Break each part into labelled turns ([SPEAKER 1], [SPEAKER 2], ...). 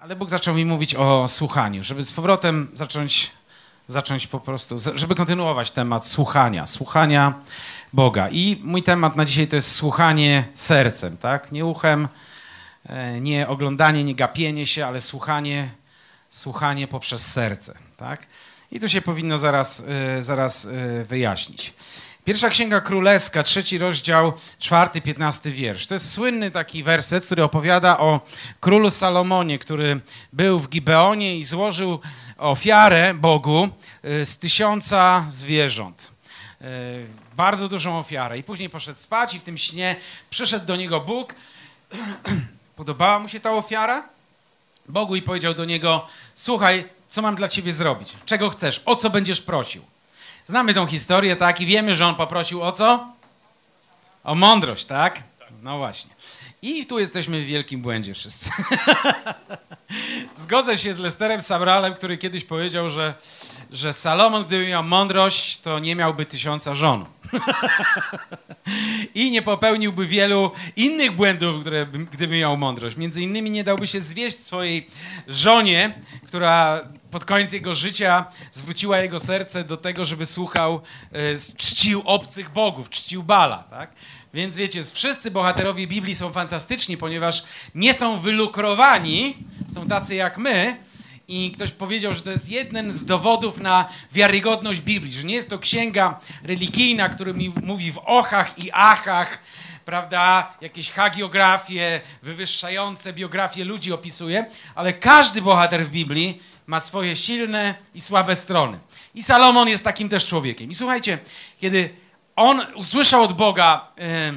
[SPEAKER 1] Ale Bóg zaczął mi mówić o słuchaniu, żeby z powrotem zacząć po prostu, żeby kontynuować temat słuchania Boga. I mój temat na dzisiaj to jest słuchanie sercem, tak? Nie uchem, nie oglądanie, nie gapienie się, ale słuchanie poprzez serce, tak? I to się powinno zaraz wyjaśnić. Pierwsza Księga Królewska, 3 rozdział, 4-15 wiersz. To jest słynny taki werset, który opowiada o królu Salomonie, który był w Gibeonie i złożył ofiarę Bogu z 1000 zwierząt. Bardzo dużą ofiarę. I później poszedł spać i w tym śnie przyszedł do niego Bóg. Podobała mu się ta ofiara Bogu i powiedział do niego: słuchaj, co mam dla ciebie zrobić? Czego chcesz? O co będziesz prosił? Znamy tą historię, tak? I wiemy, że on poprosił o co? O mądrość, tak? No właśnie. I tu jesteśmy w wielkim błędzie wszyscy. Zgodzę się z Lesterem Samralem, który kiedyś powiedział, że Salomon, gdyby miał mądrość, to nie miałby 1000 żon. I nie popełniłby wielu innych błędów, gdyby miał mądrość. Między innymi nie dałby się zwieść swojej żonie, która pod koniec jego życia zwróciła jego serce do tego, żeby słuchał, czcił obcych bogów, czcił Bala, tak? Więc wiecie, wszyscy bohaterowie Biblii są fantastyczni, ponieważ nie są wylukrowani, są tacy jak my. I ktoś powiedział, że to jest jeden z dowodów na wiarygodność Biblii, że nie jest to księga religijna, która mówi w ochach i achach, prawda, jakieś hagiografie, wywyższające biografie ludzi opisuje, ale każdy bohater w Biblii ma swoje silne i słabe strony. I Salomon jest takim też człowiekiem. I słuchajcie, kiedy on usłyszał od Boga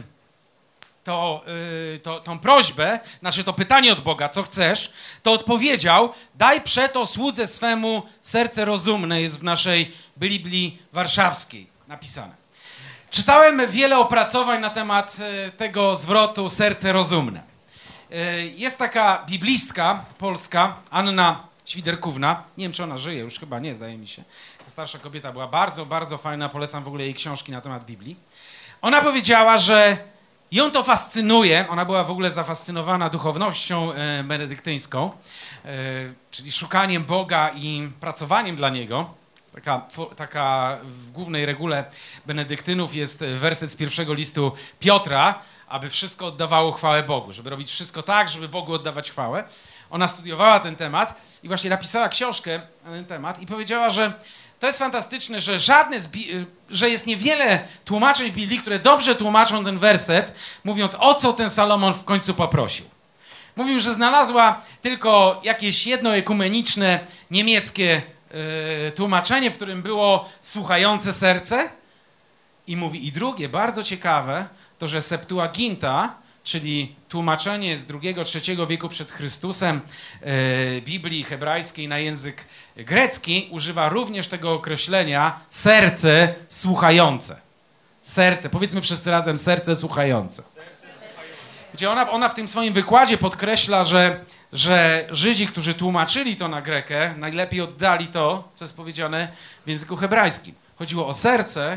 [SPEAKER 1] tą prośbę, znaczy to pytanie od Boga, co chcesz, to odpowiedział: daj przeto słudze swemu serce rozumne, jest w naszej Biblii warszawskiej napisane. Czytałem wiele opracowań na temat tego zwrotu serce rozumne. Jest taka biblistka polska, Anna Świderkówna, nie wiem, czy ona żyje, już chyba nie, zdaje mi się. Starsza kobieta była bardzo, bardzo fajna, polecam w ogóle jej książki na temat Biblii. Ona powiedziała, że ją to fascynuje, ona była w ogóle zafascynowana duchownością benedyktyńską, czyli szukaniem Boga i pracowaniem dla Niego. Taka w głównej regule benedyktynów jest werset z 1 listu Piotra, aby wszystko oddawało chwałę Bogu, żeby robić wszystko tak, żeby Bogu oddawać chwałę. Ona studiowała ten temat i właśnie napisała książkę na ten temat i powiedziała, że to jest fantastyczne, że jest niewiele tłumaczeń w Biblii, które dobrze tłumaczą ten werset, mówiąc, o co ten Salomon w końcu poprosił. Mówił, że znalazła tylko jakieś jedno ekumeniczne niemieckie tłumaczenie, w którym było słuchające serce. I mówi, i drugie, bardzo ciekawe, to że Septuaginta, czyli tłumaczenie z II-III wieku przed Chrystusem Biblii hebrajskiej na język grecki, używa również tego określenia serce słuchające. Serce, powiedzmy wszyscy razem, serce słuchające. Gdzie ona w tym swoim wykładzie podkreśla, że Żydzi, którzy tłumaczyli to na grekę, najlepiej oddali to, co jest powiedziane w języku hebrajskim. Chodziło o serce,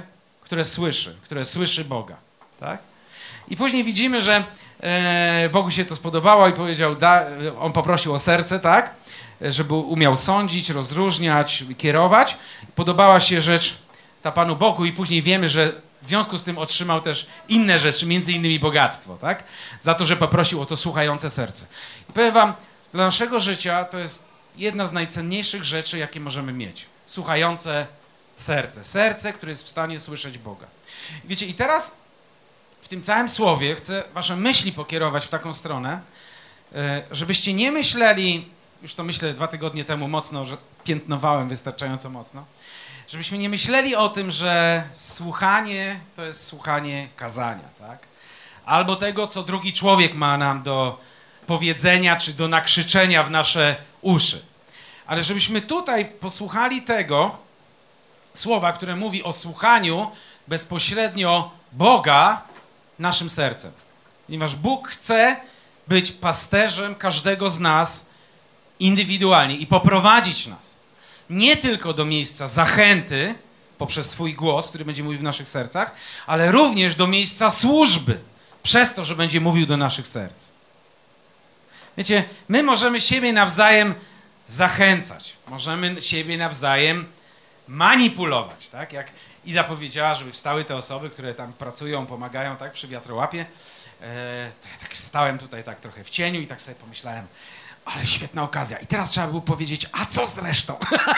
[SPEAKER 1] które słyszy Boga. Tak? I później widzimy, że Bogu się to spodobało i powiedział, on poprosił o serce, tak, żeby umiał sądzić, rozróżniać, kierować. Podobała się rzecz ta Panu Bogu i później wiemy, że w związku z tym otrzymał też inne rzeczy, między innymi bogactwo, tak, za to, że poprosił o to słuchające serce. I powiem wam, dla naszego życia to jest jedna z najcenniejszych rzeczy, jakie możemy mieć. Słuchające serce. Serce, które jest w stanie słyszeć Boga. Wiecie, i teraz w tym całym słowie chcę wasze myśli pokierować w taką stronę, żebyście nie myśleli, już to myślę 2 tygodnie temu mocno, że piętnowałem wystarczająco mocno, żebyśmy nie myśleli o tym, że słuchanie to jest słuchanie kazania, tak? Albo tego, co drugi człowiek ma nam do powiedzenia, czy do nakrzyczenia w nasze uszy. Ale żebyśmy tutaj posłuchali tego słowa, które mówi o słuchaniu bezpośrednio Boga naszym sercem. Ponieważ Bóg chce być pasterzem każdego z nas indywidualnie i poprowadzić nas nie tylko do miejsca zachęty poprzez swój głos, który będzie mówił w naszych sercach, ale również do miejsca służby przez to, że będzie mówił do naszych serc. Wiecie, my możemy siebie nawzajem zachęcać. Możemy siebie nawzajem manipulować, tak? Jak Iza powiedziała, żeby wstały te osoby, które tam pracują, pomagają, tak? Przy wiatrołapie. To ja tak stałem tutaj tak trochę w cieniu i tak sobie pomyślałem, ale świetna okazja. I teraz trzeba było powiedzieć, a co z resztą?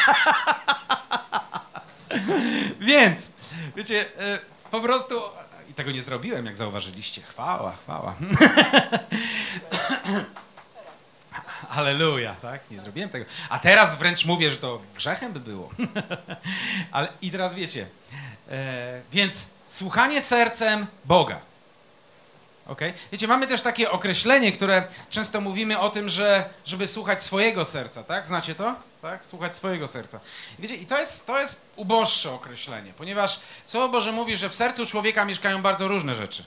[SPEAKER 1] Więc, wiecie, po prostu... I tego nie zrobiłem, jak zauważyliście. Chwała, chwała. Halleluja, tak? Nie zrobiłem tego. A teraz wręcz mówię, że to grzechem by było. Ale i teraz wiecie, więc słuchanie sercem Boga. Okay? Wiecie, mamy też takie określenie, które często mówimy o tym, żeby słuchać swojego serca, tak? Znacie to? Tak? Słuchać swojego serca. Wiecie, i to jest uboższe określenie, ponieważ Słowo Boże mówi, że w sercu człowieka mieszkają bardzo różne rzeczy.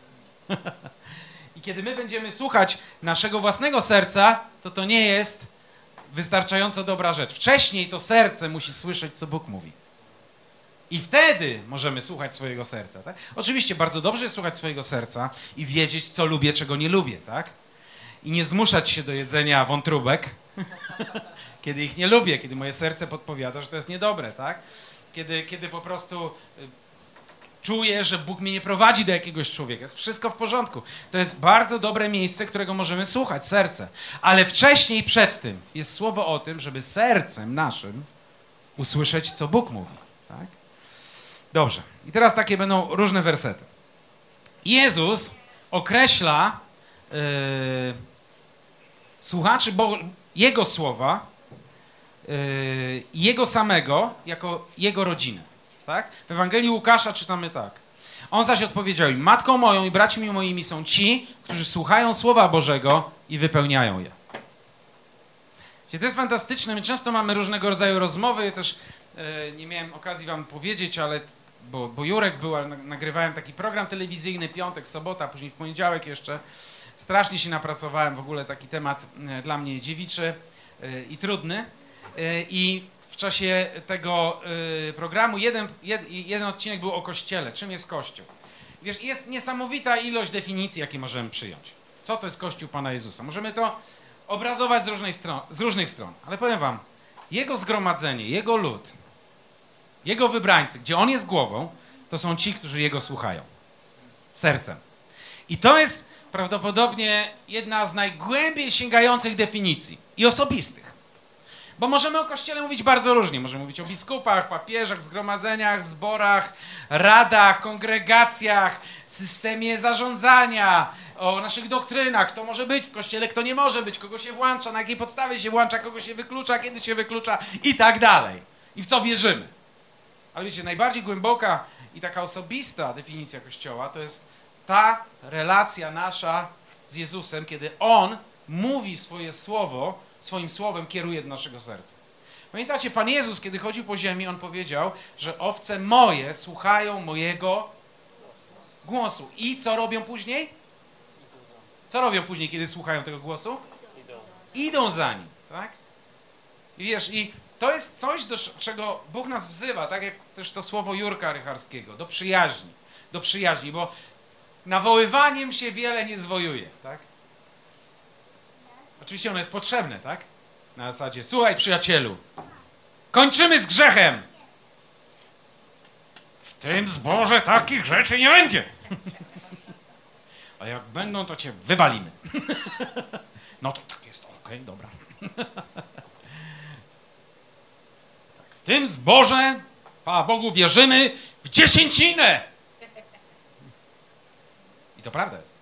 [SPEAKER 1] I kiedy my będziemy słuchać naszego własnego serca, to nie jest wystarczająco dobra rzecz. Wcześniej to serce musi słyszeć, co Bóg mówi. I wtedy możemy słuchać swojego serca, tak? Oczywiście bardzo dobrze jest słuchać swojego serca i wiedzieć, co lubię, czego nie lubię, tak? I nie zmuszać się do jedzenia wątróbek, kiedy ich nie lubię, kiedy moje serce podpowiada, że to jest niedobre, tak? Kiedy po prostu czuję, że Bóg mnie nie prowadzi do jakiegoś człowieka. Jest wszystko w porządku. To jest bardzo dobre miejsce, którego możemy słuchać, serce. Ale wcześniej, przed tym jest słowo o tym, żeby sercem naszym usłyszeć, co Bóg mówi, tak? Dobrze. I teraz takie będą różne wersety. Jezus określa słuchaczy Jego słowa i Jego samego jako Jego rodzinę. Tak? W Ewangelii Łukasza czytamy tak. On zaś odpowiedział im, matką moją i braćmi moimi są ci, którzy słuchają Słowa Bożego i wypełniają je. To jest fantastyczne. My często mamy różnego rodzaju rozmowy. Też nie miałem okazji wam powiedzieć, ale bo Jurek był, ale nagrywałem taki program telewizyjny, piątek, sobota, później w poniedziałek jeszcze. Strasznie się napracowałem, w ogóle taki temat dla mnie dziewiczy i trudny. I w czasie tego programu jeden odcinek był o Kościele. Czym jest Kościół? Wiesz, jest niesamowita ilość definicji, jakie możemy przyjąć. Co to jest Kościół Pana Jezusa? Możemy to obrazować z różnych stron. Ale powiem wam, Jego zgromadzenie, Jego lud, Jego wybrańcy, gdzie On jest głową, to są ci, którzy Jego słuchają. Sercem. I to jest prawdopodobnie jedna z najgłębiej sięgających definicji i osobistych. Bo możemy o Kościele mówić bardzo różnie. Możemy mówić o biskupach, papieżach, zgromadzeniach, zborach, radach, kongregacjach, systemie zarządzania, o naszych doktrynach, kto może być w Kościele, kto nie może być, kogo się włącza, na jakiej podstawie się włącza, kogo się wyklucza, kiedy się wyklucza i tak dalej. I w co wierzymy. Ale wiecie, najbardziej głęboka i taka osobista definicja Kościoła to jest ta relacja nasza z Jezusem, kiedy On mówi swoje słowo, swoim słowem kieruje do naszego serca. Pamiętacie, Pan Jezus, kiedy chodził po ziemi, On powiedział, że owce moje słuchają mojego głosu. I co robią później? Co robią później, kiedy słuchają tego głosu? Idą za nim, tak? I wiesz, i to jest coś, do czego Bóg nas wzywa, tak jak też to słowo Jurka Rycharskiego, do przyjaźni, bo nawoływaniem się wiele nie zwojuje, tak? Oczywiście ono jest potrzebne, tak? Na zasadzie, słuchaj przyjacielu, kończymy z grzechem. W tym zborze takich rzeczy nie będzie. A jak będą, to cię wywalimy. No to tak jest, okej, dobra. W tym zborze, chwała Bogu, wierzymy w dziesięcinę. I to prawda jest.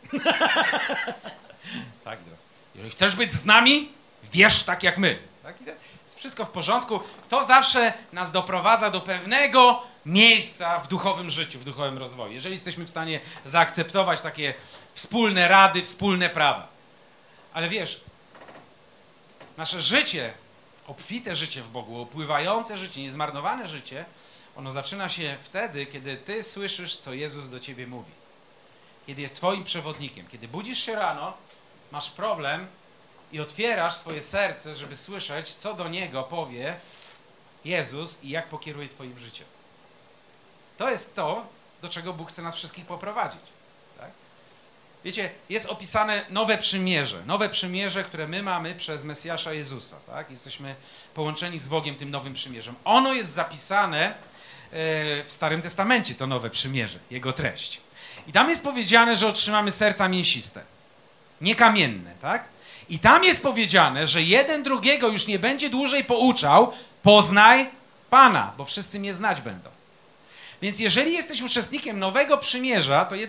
[SPEAKER 1] Tak, teraz. Jeżeli chcesz być z nami, wierz tak jak my. Tak? I to jest wszystko w porządku. To zawsze nas doprowadza do pewnego miejsca w duchowym życiu, w duchowym rozwoju. Jeżeli jesteśmy w stanie zaakceptować takie wspólne rady, wspólne prawa. Ale wiesz, nasze życie, obfite życie w Bogu, opływające życie, niezmarnowane życie, ono zaczyna się wtedy, kiedy ty słyszysz, co Jezus do ciebie mówi. Kiedy jest twoim przewodnikiem. Kiedy budzisz się rano, masz problem i otwierasz swoje serce, żeby słyszeć, co do Niego powie Jezus i jak pokieruje twoim życiem. To jest to, do czego Bóg chce nas wszystkich poprowadzić. Tak? Wiecie, jest opisane nowe przymierze, które my mamy przez Mesjasza Jezusa, tak? Jesteśmy połączeni z Bogiem tym nowym przymierzem. Ono jest zapisane w Starym Testamencie, to nowe przymierze, jego treść. I tam jest powiedziane, że otrzymamy serca mięsiste, nie kamienne, tak? I tam jest powiedziane, że jeden drugiego już nie będzie dłużej pouczał, poznaj Pana, bo wszyscy mnie znać będą. Więc jeżeli jesteś uczestnikiem nowego przymierza, to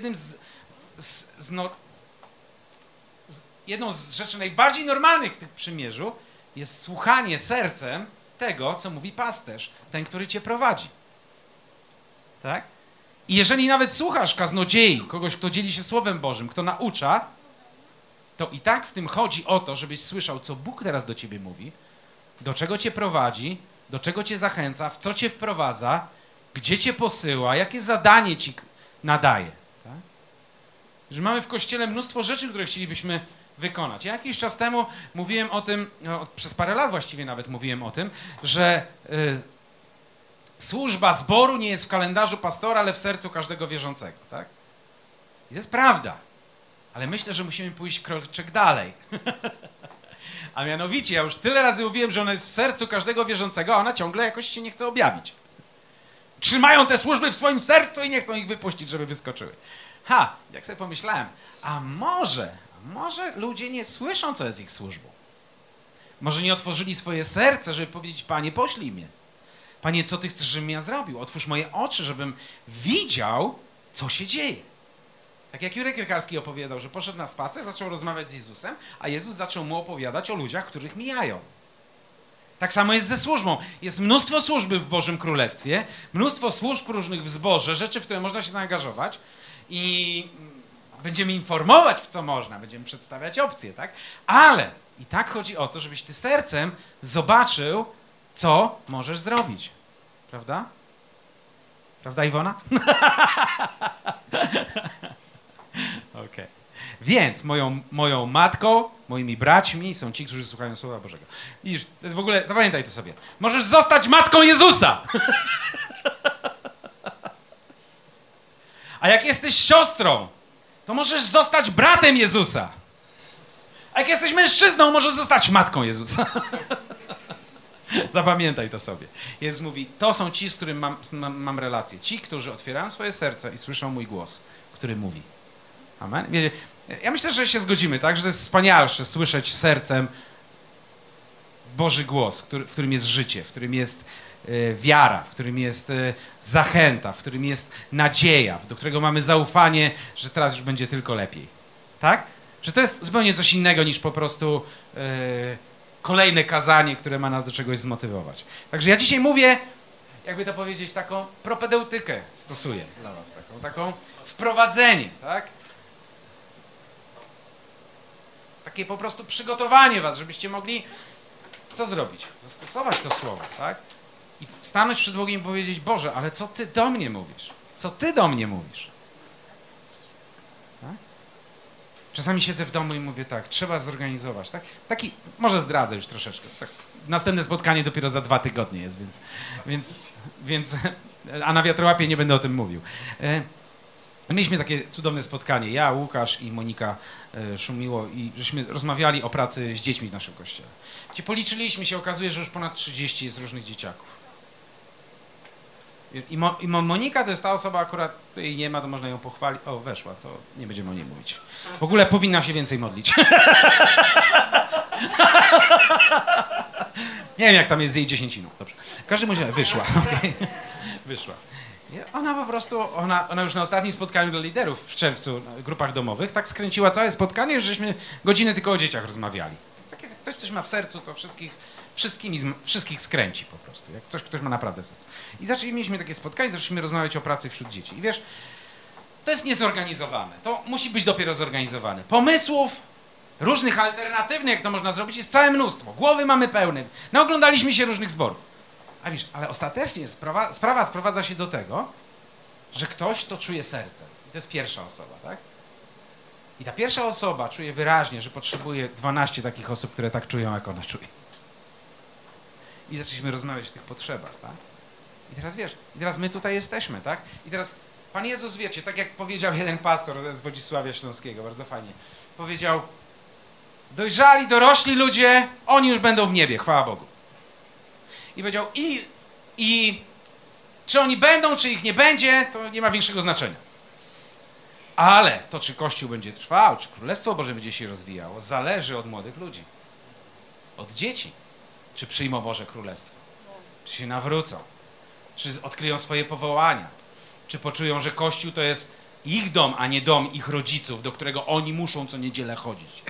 [SPEAKER 1] jedną z rzeczy najbardziej normalnych w tym przymierzu jest słuchanie sercem tego, co mówi pasterz, ten, który cię prowadzi. Tak? I jeżeli nawet słuchasz kaznodziei, kogoś, kto dzieli się Słowem Bożym, kto naucza, to i tak w tym chodzi o to, żebyś słyszał, co Bóg teraz do ciebie mówi, do czego cię prowadzi, do czego cię zachęca, w co cię wprowadza, gdzie cię posyła, jakie zadanie ci nadaje. Tak? Że mamy w Kościele mnóstwo rzeczy, które chcielibyśmy wykonać. Ja jakiś czas temu mówiłem o tym, przez parę lat właściwie nawet mówiłem o tym, że służba zboru nie jest w kalendarzu pastora, ale w sercu każdego wierzącego. Tak? I to jest prawda. Ale myślę, że musimy pójść kroczek dalej. A mianowicie, ja już tyle razy mówiłem, że ona jest w sercu każdego wierzącego, a ona ciągle jakoś się nie chce objawić. Trzymają te służby w swoim sercu i nie chcą ich wypuścić, żeby wyskoczyły. Jak sobie pomyślałem, a może ludzie nie słyszą, co jest ich służbą. Może nie otworzyli swoje serce, żeby powiedzieć, Panie, poślij mnie. Panie, co Ty chcesz, żebym ja zrobił? Otwórz moje oczy, żebym widział, co się dzieje. Tak jak Jurek Rycharski opowiadał, że poszedł na spacer, zaczął rozmawiać z Jezusem, a Jezus zaczął mu opowiadać o ludziach, których mijają. Tak samo jest ze służbą. Jest mnóstwo służby w Bożym Królestwie, mnóstwo służb różnych w zborze, rzeczy, w które można się zaangażować i będziemy informować, w co można, będziemy przedstawiać opcje, tak? Ale i tak chodzi o to, żebyś ty sercem zobaczył, co możesz zrobić. Prawda? Prawda, Iwona? Okej. Więc moją matką, moimi braćmi są ci, którzy słuchają Słowa Bożego. Widzisz, to jest w ogóle, zapamiętaj to sobie. Możesz zostać matką Jezusa. A jak jesteś siostrą, to możesz zostać bratem Jezusa. A jak jesteś mężczyzną, możesz zostać matką Jezusa. Zapamiętaj to sobie. Jezus mówi, to są ci, z którymi mam relację. Ci, którzy otwierają swoje serce i słyszą mój głos, który mówi. Amen. Ja myślę, że się zgodzimy, tak? Że to jest wspanialsze słyszeć sercem Boży głos, w którym jest życie, w którym jest wiara, w którym jest zachęta, w którym jest nadzieja, do którego mamy zaufanie, że teraz już będzie tylko lepiej. Tak? Że to jest zupełnie coś innego niż po prostu kolejne kazanie, które ma nas do czegoś zmotywować. Także ja dzisiaj mówię, jakby to powiedzieć, taką propedeutykę stosuję dla was, taką wprowadzenie, tak? Takie po prostu przygotowanie was, żebyście mogli co zrobić? Zastosować to słowo, tak? I stanąć przed Bogiem i powiedzieć, Boże, ale co Ty do mnie mówisz? Co Ty do mnie mówisz? Tak? Czasami siedzę w domu i mówię tak, trzeba zorganizować, tak? Taki, może zdradzę już troszeczkę. Tak? Następne spotkanie dopiero za 2 tygodnie jest, więc a na wiatrołapie nie będę o tym mówił. Mieliśmy takie cudowne spotkanie, ja, Łukasz i Monika Szumiło i żeśmy rozmawiali o pracy z dziećmi w naszym kościele. Gdzie policzyliśmy się, okazuje, że już ponad 30 jest różnych dzieciaków. I Monika to jest ta osoba, akurat jej nie ma, to można ją pochwalić. O, weszła, to nie będziemy o niej mówić. W ogóle powinna się więcej modlić. Nie wiem, jak tam jest z jej 10. Dobrze. W każdym razie wyszła. Okay. Wyszła. Ona po prostu, ona już na ostatnim spotkaniu dla liderów w czerwcu w grupach domowych tak skręciła całe spotkanie, że żeśmy godzinę tylko o dzieciach rozmawiali. Takie, ktoś coś ma w sercu, to wszystkich skręci po prostu, jak ktoś ma naprawdę w sercu. I mieliśmy takie spotkanie, zaczęliśmy rozmawiać o pracy wśród dzieci. I wiesz, to jest niezorganizowane, to musi być dopiero zorganizowane. Pomysłów różnych alternatywnych, jak to można zrobić, jest całe mnóstwo. Głowy mamy pełne. Naoglądaliśmy się różnych zborów. A wiesz, ale ostatecznie sprawa sprowadza się do tego, że ktoś to czuje sercem. I to jest pierwsza osoba, tak? I ta pierwsza osoba czuje wyraźnie, że potrzebuje 12 takich osób, które tak czują, jak ona czuje. I zaczęliśmy rozmawiać o tych potrzebach, tak? I teraz wiesz, my tutaj jesteśmy, tak? I teraz Pan Jezus, wiecie, tak jak powiedział jeden pastor z Wodzisławia Śląskiego, bardzo fajnie, powiedział, dojrzali, dorośli ludzie, oni już będą w niebie, chwała Bogu. I powiedział, i czy oni będą, czy ich nie będzie, to nie ma większego znaczenia. Ale to, czy Kościół będzie trwał, czy Królestwo Boże będzie się rozwijało, zależy od młodych ludzi. Od dzieci. Czy przyjmą Boże Królestwo. Czy się nawrócą. Czy odkryją swoje powołania. Czy poczują, że Kościół to jest ich dom, a nie dom ich rodziców, do którego oni muszą co niedzielę chodzić.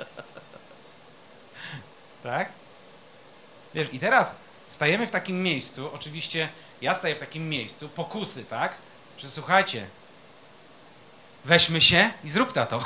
[SPEAKER 1] Tak? Wiesz, i teraz stajemy w takim miejscu, oczywiście ja staję w takim miejscu, pokusy, tak? Że słuchajcie, weźmy się i zrób to.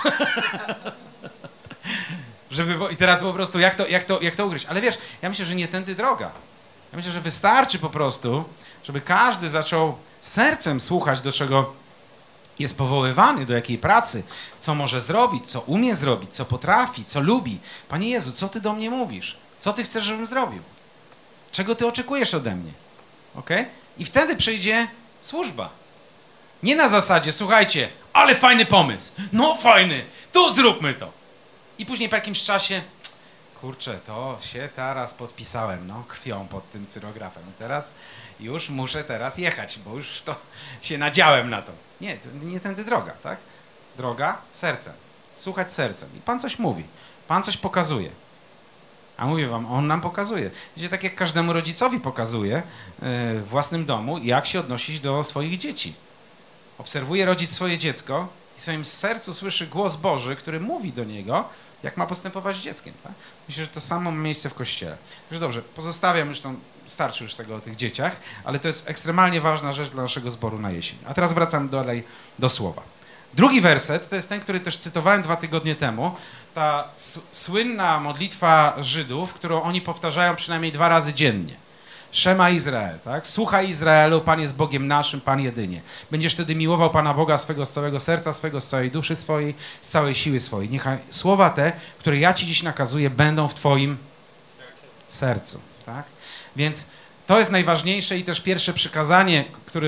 [SPEAKER 1] I teraz po prostu jak to ugryźć. Ale wiesz, ja myślę, że nie tędy droga. Ja myślę, że wystarczy po prostu, żeby każdy zaczął sercem słuchać, do czego jest powoływany, do jakiej pracy, co może zrobić, co umie zrobić, co potrafi, co lubi. Panie Jezu, co Ty do mnie mówisz? Co Ty chcesz, żebym zrobił? Czego Ty oczekujesz ode mnie? Okay? I wtedy przyjdzie służba. Nie na zasadzie, słuchajcie, ale fajny pomysł. No fajny, to zróbmy to. I później po jakimś czasie, kurczę, to się teraz podpisałem, no, krwią pod tym cyrografem. Teraz już muszę jechać, bo już to się nadziałem na to. Nie, to nie tędy droga, tak? Droga sercem. Słuchać sercem. I Pan coś mówi. Pan coś pokazuje. A mówię wam, On nam pokazuje. Wiecie, tak jak każdemu rodzicowi pokazuje w własnym domu, jak się odnosić do swoich dzieci. Obserwuje rodzic swoje dziecko i w swoim sercu słyszy głos Boży, który mówi do niego, jak ma postępować z dzieckiem. Tak? Myślę, że to samo ma miejsce w Kościele. Że dobrze, pozostawiam już starczy już tego o tych dzieciach, ale to jest ekstremalnie ważna rzecz dla naszego zboru na jesień. A teraz wracam dalej do słowa. Drugi werset to jest ten, który też cytowałem 2 tygodnie temu. Ta słynna modlitwa Żydów, którą oni powtarzają przynajmniej 2 razy dziennie. Szema Izrael, tak? Słuchaj Izraelu, Pan jest Bogiem naszym, Pan jedynie. Będziesz wtedy miłował Pana Boga swego z całego serca swego, z całej duszy swojej, z całej siły swojej. Niechaj słowa te, które ja Ci dziś nakazuję, będą w Twoim sercu, tak? Więc to jest najważniejsze i też pierwsze przykazanie,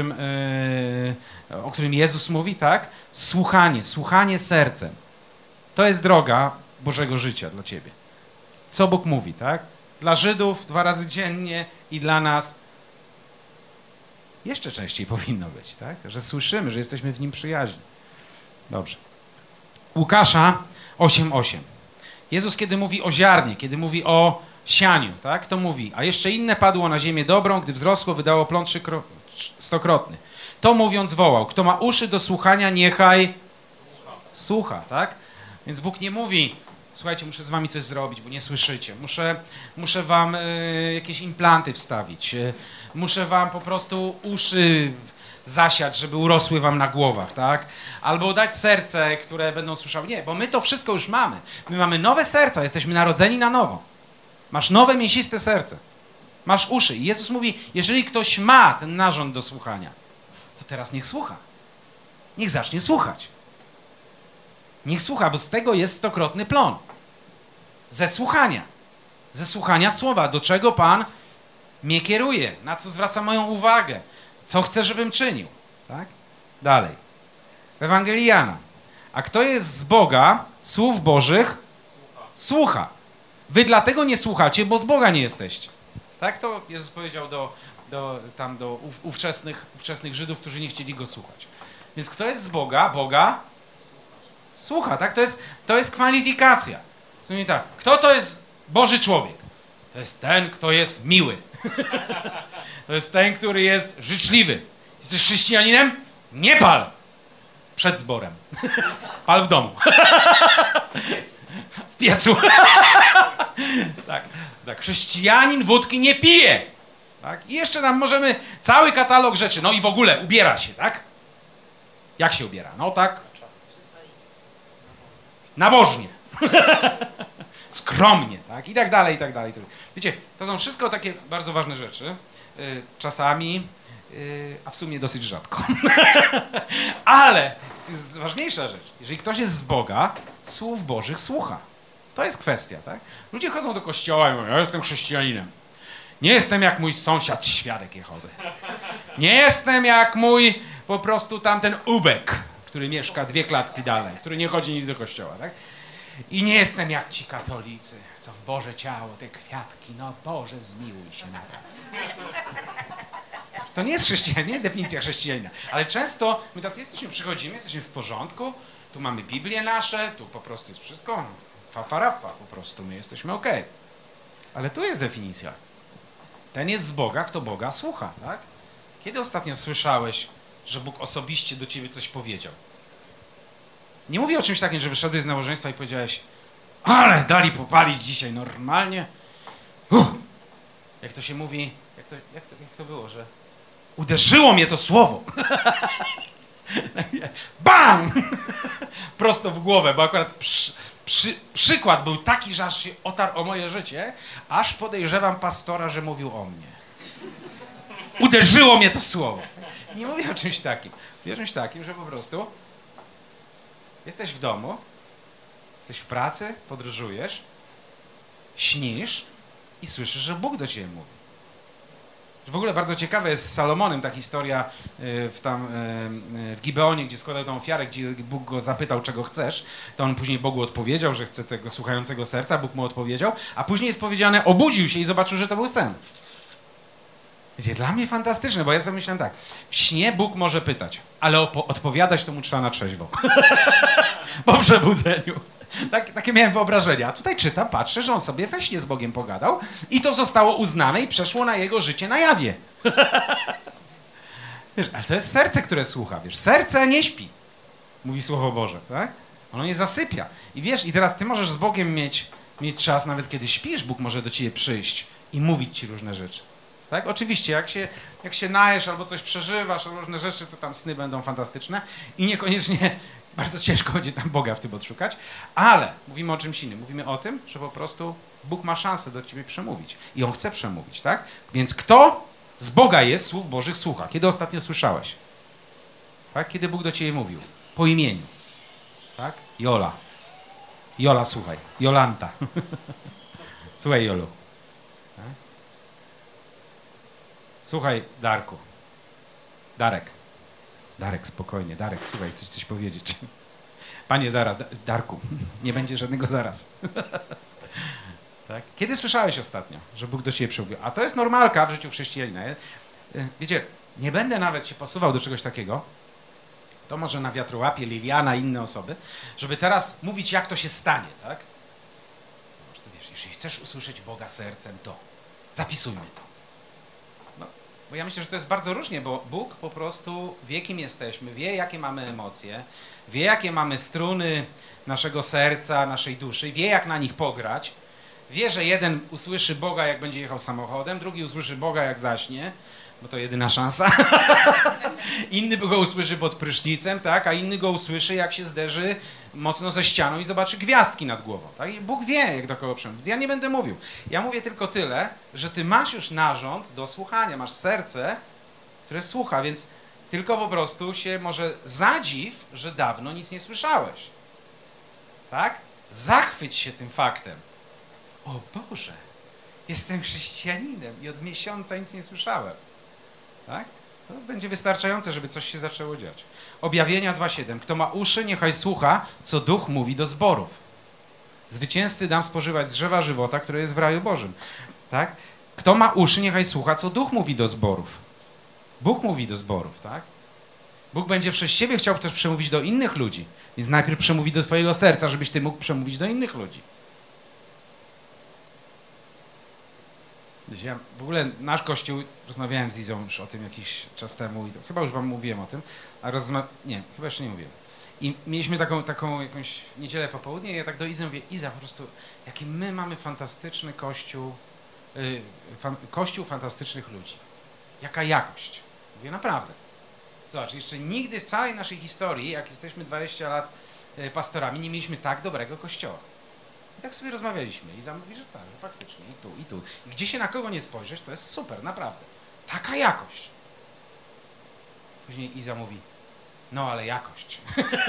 [SPEAKER 1] o którym Jezus mówi, tak? Słuchanie sercem. To jest droga Bożego życia dla ciebie. Co Bóg mówi, tak? Dla Żydów 2 razy dziennie i dla nas jeszcze częściej powinno być, tak? Że słyszymy, że jesteśmy w Nim przyjaźni. Dobrze. Łukasza 8:8. Jezus, kiedy mówi o ziarnie, kiedy mówi o sianiu, tak? To mówi, a jeszcze inne padło na ziemię dobrą, gdy wzrosło, wydało plon 100-krotny. To mówiąc wołał, kto ma uszy do słuchania, niechaj słucha, tak? Więc Bóg nie mówi, słuchajcie, muszę z wami coś zrobić, bo nie słyszycie. Muszę wam jakieś implanty wstawić. Muszę wam po prostu uszy zasiać, żeby urosły wam na głowach, tak? Albo dać serce, które będą słyszały. Nie, bo my to wszystko już mamy. My mamy nowe serca, jesteśmy narodzeni na nowo. Masz nowe, mięsiste serce. Masz uszy. I Jezus mówi, jeżeli ktoś ma ten narząd do słuchania, to teraz niech słucha. Niech zacznie słuchać. Niech słucha, bo z tego jest 100-krotny plon. Ze słuchania. Ze słuchania słowa. Do czego Pan mnie kieruje? Na co zwraca moją uwagę? Co chce, żebym czynił? Tak? Dalej. W Ewangelii Jana. A kto jest z Boga, słów Bożych, słucha. Wy dlatego nie słuchacie, bo z Boga nie jesteście. Tak to Jezus powiedział do ówczesnych Żydów, którzy nie chcieli Go słuchać. Więc kto jest z Boga? Boga słucha, tak? To jest kwalifikacja. Tak. Kto to jest Boży człowiek? To jest ten, kto jest miły. To jest ten, który jest życzliwy. Jesteś chrześcijaninem? Nie pal przed zborem. Pal w domu. W piecu. Tak. Chrześcijanin wódki nie pije. Tak? I jeszcze nam możemy cały katalog rzeczy. No i w ogóle ubiera się, tak? Jak się ubiera? No tak. Nabożnie. Skromnie, tak? I tak dalej, i tak dalej. Wiecie, to są wszystko takie bardzo ważne rzeczy. Czasami, a w sumie dosyć rzadko. Ale jest ważniejsza rzecz. Jeżeli ktoś jest z Boga, słów Bożych słucha. To jest kwestia, tak? Ludzie chodzą do kościoła i mówią, ja jestem chrześcijaninem. Nie jestem jak mój sąsiad, świadek Jehowy. Nie jestem jak mój po prostu tamten ubek, który mieszka 2 klatki dalej, który nie chodzi nigdy do kościoła, tak? I nie jestem jak ci katolicy, co w Boże ciało, te kwiatki, no Boże, zmiłuj się na to. To nie jest chrześcijanin, nie definicja chrześcijanina, ale często my tacy jesteśmy, przychodzimy, jesteśmy w porządku, tu mamy Biblię nasze, tu po prostu jest wszystko fafarafa, po prostu my jesteśmy okej. Ale tu jest definicja. Ten jest z Boga, kto Boga słucha, tak? Kiedy ostatnio słyszałeś, że Bóg osobiście do ciebie coś powiedział? Nie mówię o czymś takim, że wyszedłeś z nabożeństwa i powiedziałeś, ale dali popalić dzisiaj normalnie. Jak to się mówi, jak to było, że uderzyło mnie to słowo. Bam! Prosto w głowę, bo akurat przykład był taki, że aż się otarł o moje życie, aż podejrzewam pastora, że mówił o mnie. Uderzyło mnie to słowo. Nie mówię o czymś takim. Mówię o czymś takim, że po prostu jesteś w domu, jesteś w pracy, podróżujesz, śnisz i słyszysz, że Bóg do ciebie mówi. W ogóle bardzo ciekawa jest z Salomonem ta historia w Gibeonie, gdzie składał tą ofiarę, gdzie Bóg go zapytał, czego chcesz, to on później Bogu odpowiedział, że chce tego słuchającego serca, Bóg mu odpowiedział, a później jest powiedziane, obudził się i zobaczył, że to był sen. Wiecie, dla mnie fantastyczne, bo ja sobie myślałem tak, w śnie Bóg może pytać, ale odpowiadać to mu trzeba na trzeźwo. Po przebudzeniu. Takie miałem wyobrażenia. A tutaj czytam, patrzę, że on sobie we śnie z Bogiem pogadał i to zostało uznane i przeszło na jego życie na jawie. Wiesz, ale to jest serce, które słucha, wiesz, serce nie śpi, mówi Słowo Boże, tak? Ono nie zasypia. I wiesz, i teraz ty możesz z Bogiem mieć czas, nawet kiedy śpisz, Bóg może do ciebie przyjść i mówić ci różne rzeczy. Tak? Oczywiście, jak się najesz albo coś przeżywasz, albo różne rzeczy, to tam sny będą fantastyczne i niekoniecznie bardzo ciężko będzie tam Boga w tym odszukać, ale mówimy o czymś innym. Mówimy o tym, że po prostu Bóg ma szansę do ciebie przemówić i On chce przemówić, tak? Więc kto z Boga jest, słów Bożych słucha? Kiedy ostatnio słyszałeś? Tak? Kiedy Bóg do ciebie mówił? Po imieniu. Tak? Jola. Jola, słuchaj. Jolanta. Słuchaj, Jolu. Tak? Słuchaj, Darku. Darek. Darek, spokojnie. Darek, słuchaj, chcę ci coś powiedzieć. Panie, zaraz. Darku, nie będzie żadnego zaraz. Tak? Kiedy słyszałeś ostatnio, że Bóg do ciebie przemówił? A to jest normalka w życiu chrześcijanina. Wiecie, nie będę nawet się posuwał do czegoś takiego, to może na wiatrołapie Liliana i inne osoby, żeby teraz mówić, jak to się stanie, tak? Wiesz, jeśli chcesz usłyszeć Boga sercem, to zapisujmy to. Bo ja myślę, że to jest bardzo różnie, bo Bóg po prostu wie, kim jesteśmy, wie, jakie mamy emocje, wie, jakie mamy struny naszego serca, naszej duszy, wie, jak na nich pograć, wie, że jeden usłyszy Boga, jak będzie jechał samochodem, drugi usłyszy Boga, jak zaśnie, bo to jedyna szansa. Inny go usłyszy pod prysznicem, tak? A inny go usłyszy, jak się zderzy mocno ze ścianą i zobaczy gwiazdki nad głową. Tak? I Bóg wie, jak do kogo przemówić. Ja nie będę mówił. Ja mówię tylko tyle, że ty masz już narząd do słuchania, masz serce, które słucha, więc tylko po prostu się może zadziw, że dawno nic nie słyszałeś. Tak? Zachwyć się tym faktem. O Boże, jestem chrześcijaninem i od miesiąca nic nie słyszałem. Tak? To będzie wystarczające, żeby coś się zaczęło dziać. Objawienia 2:7. Kto ma uszy, niechaj słucha, co Duch mówi do zborów. Zwycięzcy dam spożywać z drzewa żywota, które jest w raju Bożym. Tak? Kto ma uszy, niechaj słucha, co Duch mówi do zborów. Bóg mówi do zborów, tak? Bóg będzie przez ciebie chciał też przemówić do innych ludzi. Więc najpierw przemówi do twojego serca, żebyś ty mógł przemówić do innych ludzi. Ja w ogóle nasz kościół, rozmawiałem z Izą już o tym jakiś czas temu i chyba już wam mówiłem o tym, a nie, chyba jeszcze nie mówiłem. I mieliśmy taką jakąś niedzielę popołudnie i ja tak do Izy mówię, Iza, po prostu jaki my mamy fantastyczny kościół, kościół fantastycznych ludzi. Jaka jakość. Mówię, naprawdę. Zobacz, jeszcze nigdy w całej naszej historii, jak jesteśmy 20 lat pastorami, nie mieliśmy tak dobrego kościoła. I tak sobie rozmawialiśmy. Iza mówi, że tak, że faktycznie i tu, i tu. I gdzie się na kogo nie spojrzeć, to jest super, naprawdę. Taka jakość. Później Iza mówi, no ale jakość.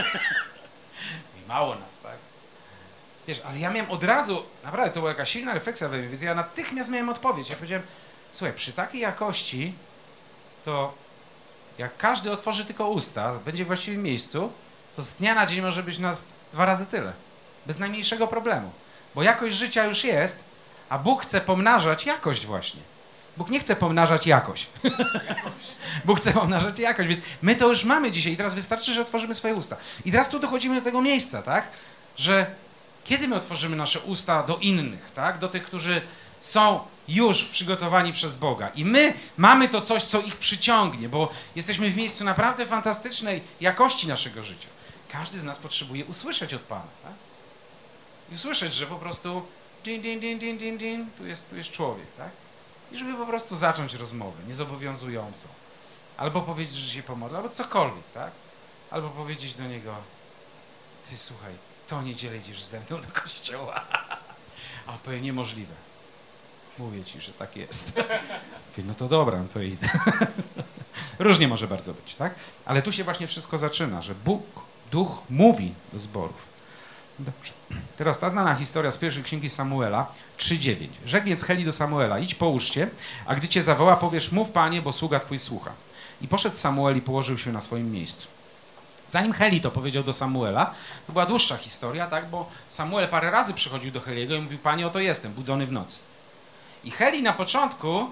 [SPEAKER 1] I mało nas, tak? Wiesz, ale ja miałem od razu, naprawdę to była jakaś silna refleksja we mnie, więc ja natychmiast miałem odpowiedź. Ja powiedziałem, słuchaj, przy takiej jakości to Jak każdy otworzy tylko usta, będzie w właściwym miejscu, to z dnia na dzień może być nas 2 razy tyle. Bez najmniejszego problemu. Bo jakość życia już jest, a Bóg chce pomnażać jakość właśnie. Bóg nie chce pomnażać jakość. Bóg chce pomnażać jakość, więc my to już mamy dzisiaj i teraz wystarczy, że otworzymy swoje usta. I teraz tu dochodzimy do tego miejsca, tak? Że kiedy my otworzymy nasze usta do innych, tak? Do tych, którzy są już przygotowani przez Boga. I my mamy to coś, co ich przyciągnie, bo jesteśmy w miejscu naprawdę fantastycznej jakości naszego życia. Każdy z nas potrzebuje usłyszeć od Pana, tak? I usłyszeć, że po prostu din, din, din, din, din, din, tu jest człowiek, tak? I żeby po prostu zacząć rozmowę niezobowiązującą. Albo powiedzieć, że się pomodli, albo cokolwiek, tak? Albo powiedzieć do niego, ty słuchaj, to niedzielę idziesz ze mną do kościoła. A on powie, niemożliwe. Mówię ci, że tak jest. Mówię, no to dobra, no to idę. Różnie może bardzo być, tak? Ale tu się właśnie wszystko zaczyna, że Bóg, Duch mówi do zborów. Dobrze. Teraz ta znana historia z pierwszej księgi Samuela 3:9. Rzekł więc Heli do Samuela, idź połóż się, a gdy cię zawoła, powiesz, mów Panie, bo sługa twój słucha. I poszedł Samuel i położył się na swoim miejscu. Zanim Heli to powiedział do Samuela, to była dłuższa historia, tak, bo Samuel parę razy przychodził do Heliego i mówił, Panie, oto jestem, budzony w nocy. I Heli na początku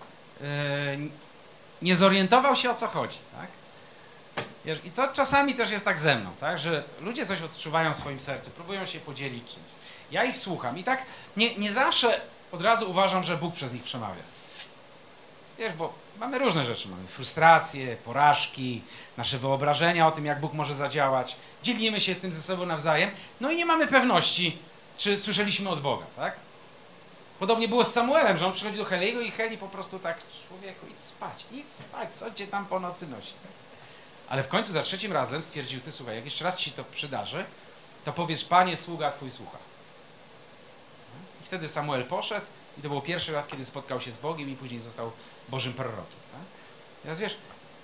[SPEAKER 1] nie zorientował się, o co chodzi, tak? I to czasami też jest tak ze mną, tak? Że ludzie coś odczuwają w swoim sercu, próbują się podzielić czymś. Ja ich słucham i tak nie zawsze od razu uważam, że Bóg przez nich przemawia. Wiesz, bo mamy różne rzeczy, mamy frustracje, porażki, nasze wyobrażenia o tym, jak Bóg może zadziałać, dzielimy się tym ze sobą nawzajem, no i nie mamy pewności, czy słyszeliśmy od Boga, tak? Podobnie było z Samuelem, że on przychodził do Heliego i Heli po prostu tak, człowieku, idź spać, co cię tam po nocy nosi? Ale w końcu za 3. razem stwierdził, ty słuchaj, jak jeszcze raz ci się to przydarzy, to powiesz, Panie, sługa twój słucha. I wtedy Samuel poszedł i to był pierwszy raz, kiedy spotkał się z Bogiem i później został Bożym prorokiem. Tak? Teraz wiesz,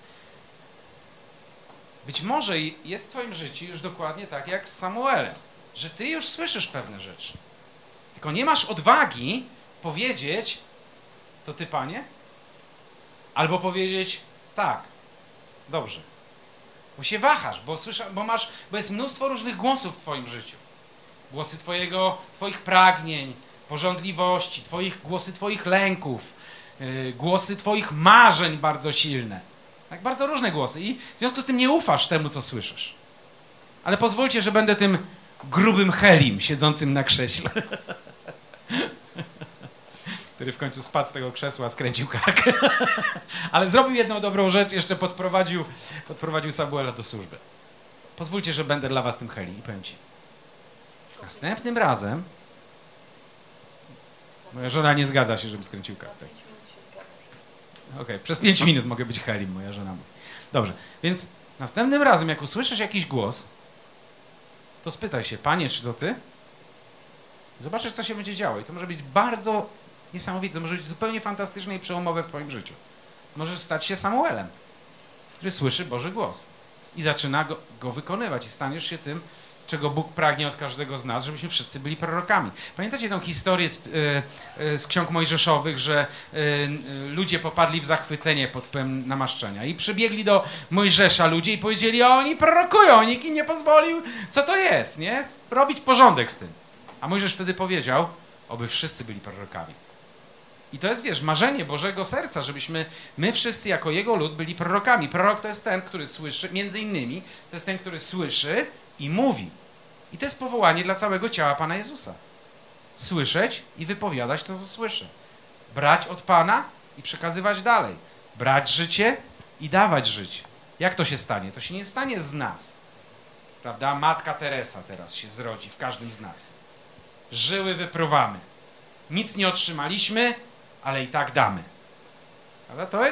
[SPEAKER 1] być może jest w twoim życiu już dokładnie tak jak z Samuelem, że ty już słyszysz pewne rzeczy. Tylko nie masz odwagi powiedzieć, to ty, Panie? Albo powiedzieć, tak, dobrze. Bo się wahasz, bo jest mnóstwo różnych głosów w twoim życiu. Głosy twoich pragnień, pożądliwości, głosy twoich lęków, głosy twoich marzeń bardzo silne. Tak, bardzo różne głosy. I w związku z tym nie ufasz temu, co słyszysz. Ale pozwólcie, że będę tym grubym Helim siedzącym na krześle. Który w końcu spadł z tego krzesła, skręcił kark. Ale zrobił jedną dobrą rzecz, jeszcze podprowadził Samuela do służby. Pozwólcie, że będę dla was tym Heli i powiem ci. Następnym razem moja żona nie zgadza się, żebym skręcił kark. Okej, przez 5 minut mogę być Helim, moja żona mówi. Dobrze, więc następnym razem, jak usłyszysz jakiś głos, to spytaj się, Panie, czy to ty? Zobaczysz, co się będzie działo. I to może być bardzo niesamowite, to może być zupełnie fantastyczne i przełomowe w twoim życiu. Możesz stać się Samuelem, który słyszy Boży głos i zaczyna go wykonywać i staniesz się tym, czego Bóg pragnie od każdego z nas, żebyśmy wszyscy byli prorokami. Pamiętacie tę historię z ksiąg mojżeszowych, że ludzie popadli w zachwycenie pod wpływem namaszczenia i przybiegli do Mojżesza ludzie i powiedzieli, oni prorokują, nikt im nie pozwolił, co to jest, nie? Robić porządek z tym. A Mojżesz wtedy powiedział, oby wszyscy byli prorokami. I to jest, wiesz, marzenie Bożego serca, żebyśmy my wszyscy jako Jego lud byli prorokami. Prorok to jest ten, który słyszy, między innymi, to jest ten, który słyszy i mówi. I to jest powołanie dla całego ciała Pana Jezusa. Słyszeć i wypowiadać to, co słyszy. Brać od Pana i przekazywać dalej. Brać życie i dawać życie. Jak to się stanie? To się nie stanie z nas. Prawda? Matka Teresa teraz się zrodzi w każdym z nas. Żyły wypruwamy. Nic nie otrzymaliśmy, ale i tak damy. Ale to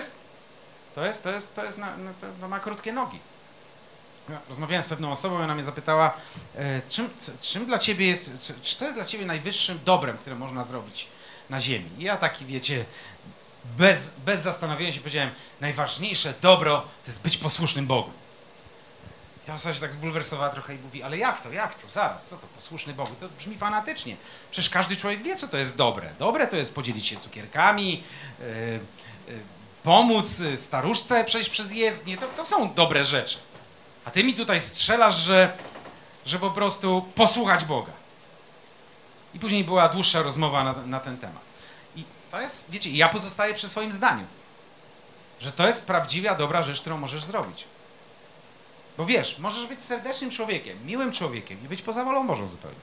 [SPEAKER 1] ma krótkie nogi. Rozmawiałem z pewną osobą i ona mnie zapytała, czym dla ciebie jest, co jest dla ciebie najwyższym dobrem, które można zrobić na ziemi? I ja taki, wiecie, bez zastanowienia się powiedziałem, najważniejsze dobro to jest być posłusznym Bogu. I ta osoba się tak zbulwersowała trochę i mówi, ale jak to, zaraz, co to, posłuszny Bogu? To brzmi fanatycznie. Przecież każdy człowiek wie, co to jest dobre. Dobre to jest podzielić się cukierkami, pomóc staruszce przejść przez jezdnię, to są dobre rzeczy. A ty mi tutaj strzelasz, że po prostu posłuchać Boga. I później była dłuższa rozmowa na ten temat. I to jest, wiecie, ja pozostaję przy swoim zdaniu, że to jest prawdziwa, dobra rzecz, którą możesz zrobić. Bo wiesz, możesz być serdecznym człowiekiem, miłym człowiekiem i być poza wolą Bożą zupełnie.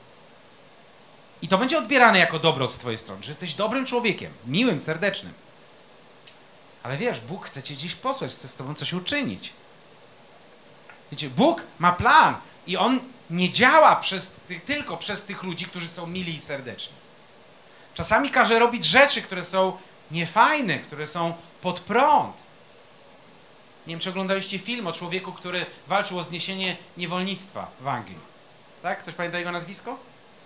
[SPEAKER 1] I to będzie odbierane jako dobro z twojej strony, że jesteś dobrym człowiekiem, miłym, serdecznym. Ale wiesz, Bóg chce cię gdzieś posłać, chce z tobą coś uczynić. Wiecie, Bóg ma plan i On nie działa tylko przez tych ludzi, którzy są mili i serdeczni. Czasami każe robić rzeczy, które są niefajne, które są pod prąd. Nie wiem, czy oglądaliście film o człowieku, który walczył o zniesienie niewolnictwa w Anglii. Tak? Ktoś pamięta jego nazwisko?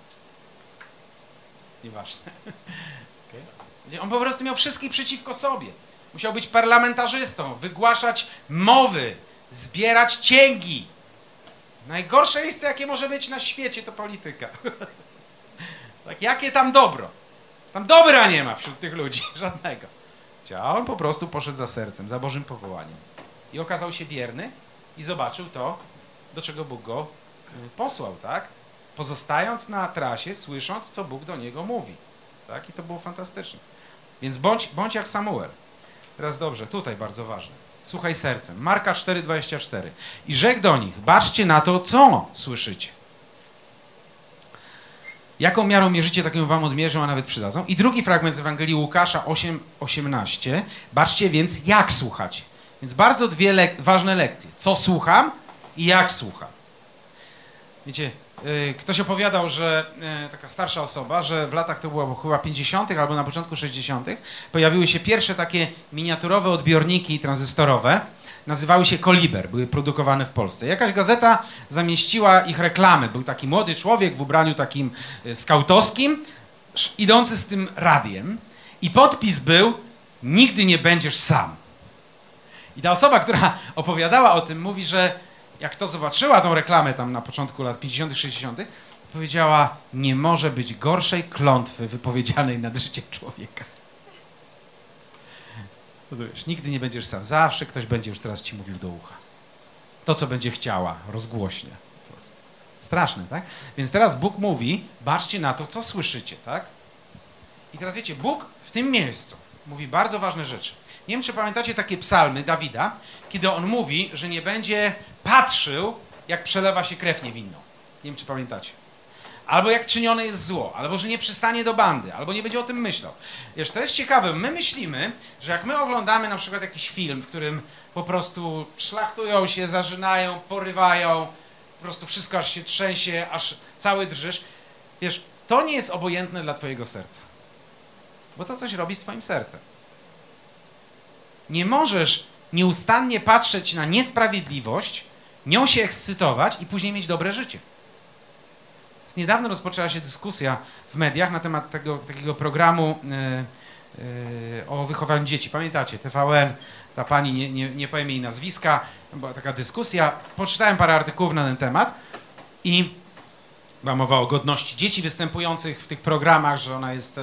[SPEAKER 1] Nieważne. Okay. On po prostu miał wszystkich przeciwko sobie. Musiał być parlamentarzystą, wygłaszać mowy, zbierać cięgi. Najgorsze miejsce, jakie może być na świecie, to polityka. Tak, jakie tam dobro? Tam dobra nie ma wśród tych ludzi, żadnego. A on po prostu poszedł za sercem, za Bożym powołaniem. I okazał się wierny i zobaczył to, do czego Bóg go posłał, tak? Pozostając na trasie, słysząc, co Bóg do niego mówi. Tak? I to było fantastyczne. Więc bądź jak Samuel. Teraz dobrze, tutaj bardzo ważne. Słuchaj sercem. Marka 4,24. I rzekł do nich, baczcie na to, co słyszycie. Jaką miarą mierzycie, taką wam odmierzą, a nawet przydadzą. I drugi fragment z Ewangelii Łukasza 8:18. Baczcie więc, jak słuchacie. Więc bardzo dwie ważne lekcje. Co słucham i jak słucham. Wiecie, ktoś opowiadał, że taka starsza osoba, że w latach to było chyba 50. albo na początku 60. pojawiły się pierwsze takie miniaturowe odbiorniki tranzystorowe. Nazywały się Koliber, były produkowane w Polsce. Jakaś gazeta zamieściła ich reklamy. Był taki młody człowiek w ubraniu takim skautowskim, idący z tym radiem i podpis był: nigdy nie będziesz sam. I ta osoba, która opowiadała o tym, mówi, że jak to zobaczyła, tą reklamę tam na początku lat 50., 60., powiedziała, nie może być gorszej klątwy wypowiedzianej nad życiem człowieka. Wiesz, nigdy nie będziesz sam. Zawsze ktoś będzie już teraz ci mówił do ucha. To, co będzie chciała, rozgłośnie. Po prostu. Straszne, tak? Więc teraz Bóg mówi, baczcie na to, co słyszycie, tak? I teraz wiecie, Bóg w tym miejscu mówi bardzo ważne rzeczy. Nie wiem, czy pamiętacie takie psalmy Dawida, kiedy on mówi, że nie będzie patrzył, jak przelewa się krew niewinną. Nie wiem, czy pamiętacie. Albo jak czynione jest zło, albo że nie przystanie do bandy, albo nie będzie o tym myślał. Wiesz, to jest ciekawe, my myślimy, że jak my oglądamy na przykład jakiś film, w którym po prostu szlachtują się, zażynają, porywają, po prostu wszystko aż się trzęsie, aż cały drżysz, wiesz, to nie jest obojętne dla twojego serca. Bo to coś robi z twoim sercem. Nie możesz nieustannie patrzeć na niesprawiedliwość, nią się ekscytować i później mieć dobre życie. Niedawno rozpoczęła się dyskusja w mediach na temat takiego programu o wychowaniu dzieci. Pamiętacie? TVN, ta pani, nie powiem jej nazwiska, była taka dyskusja. Poczytałem parę artykułów na ten temat i była mowa o godności dzieci występujących w tych programach, że ona jest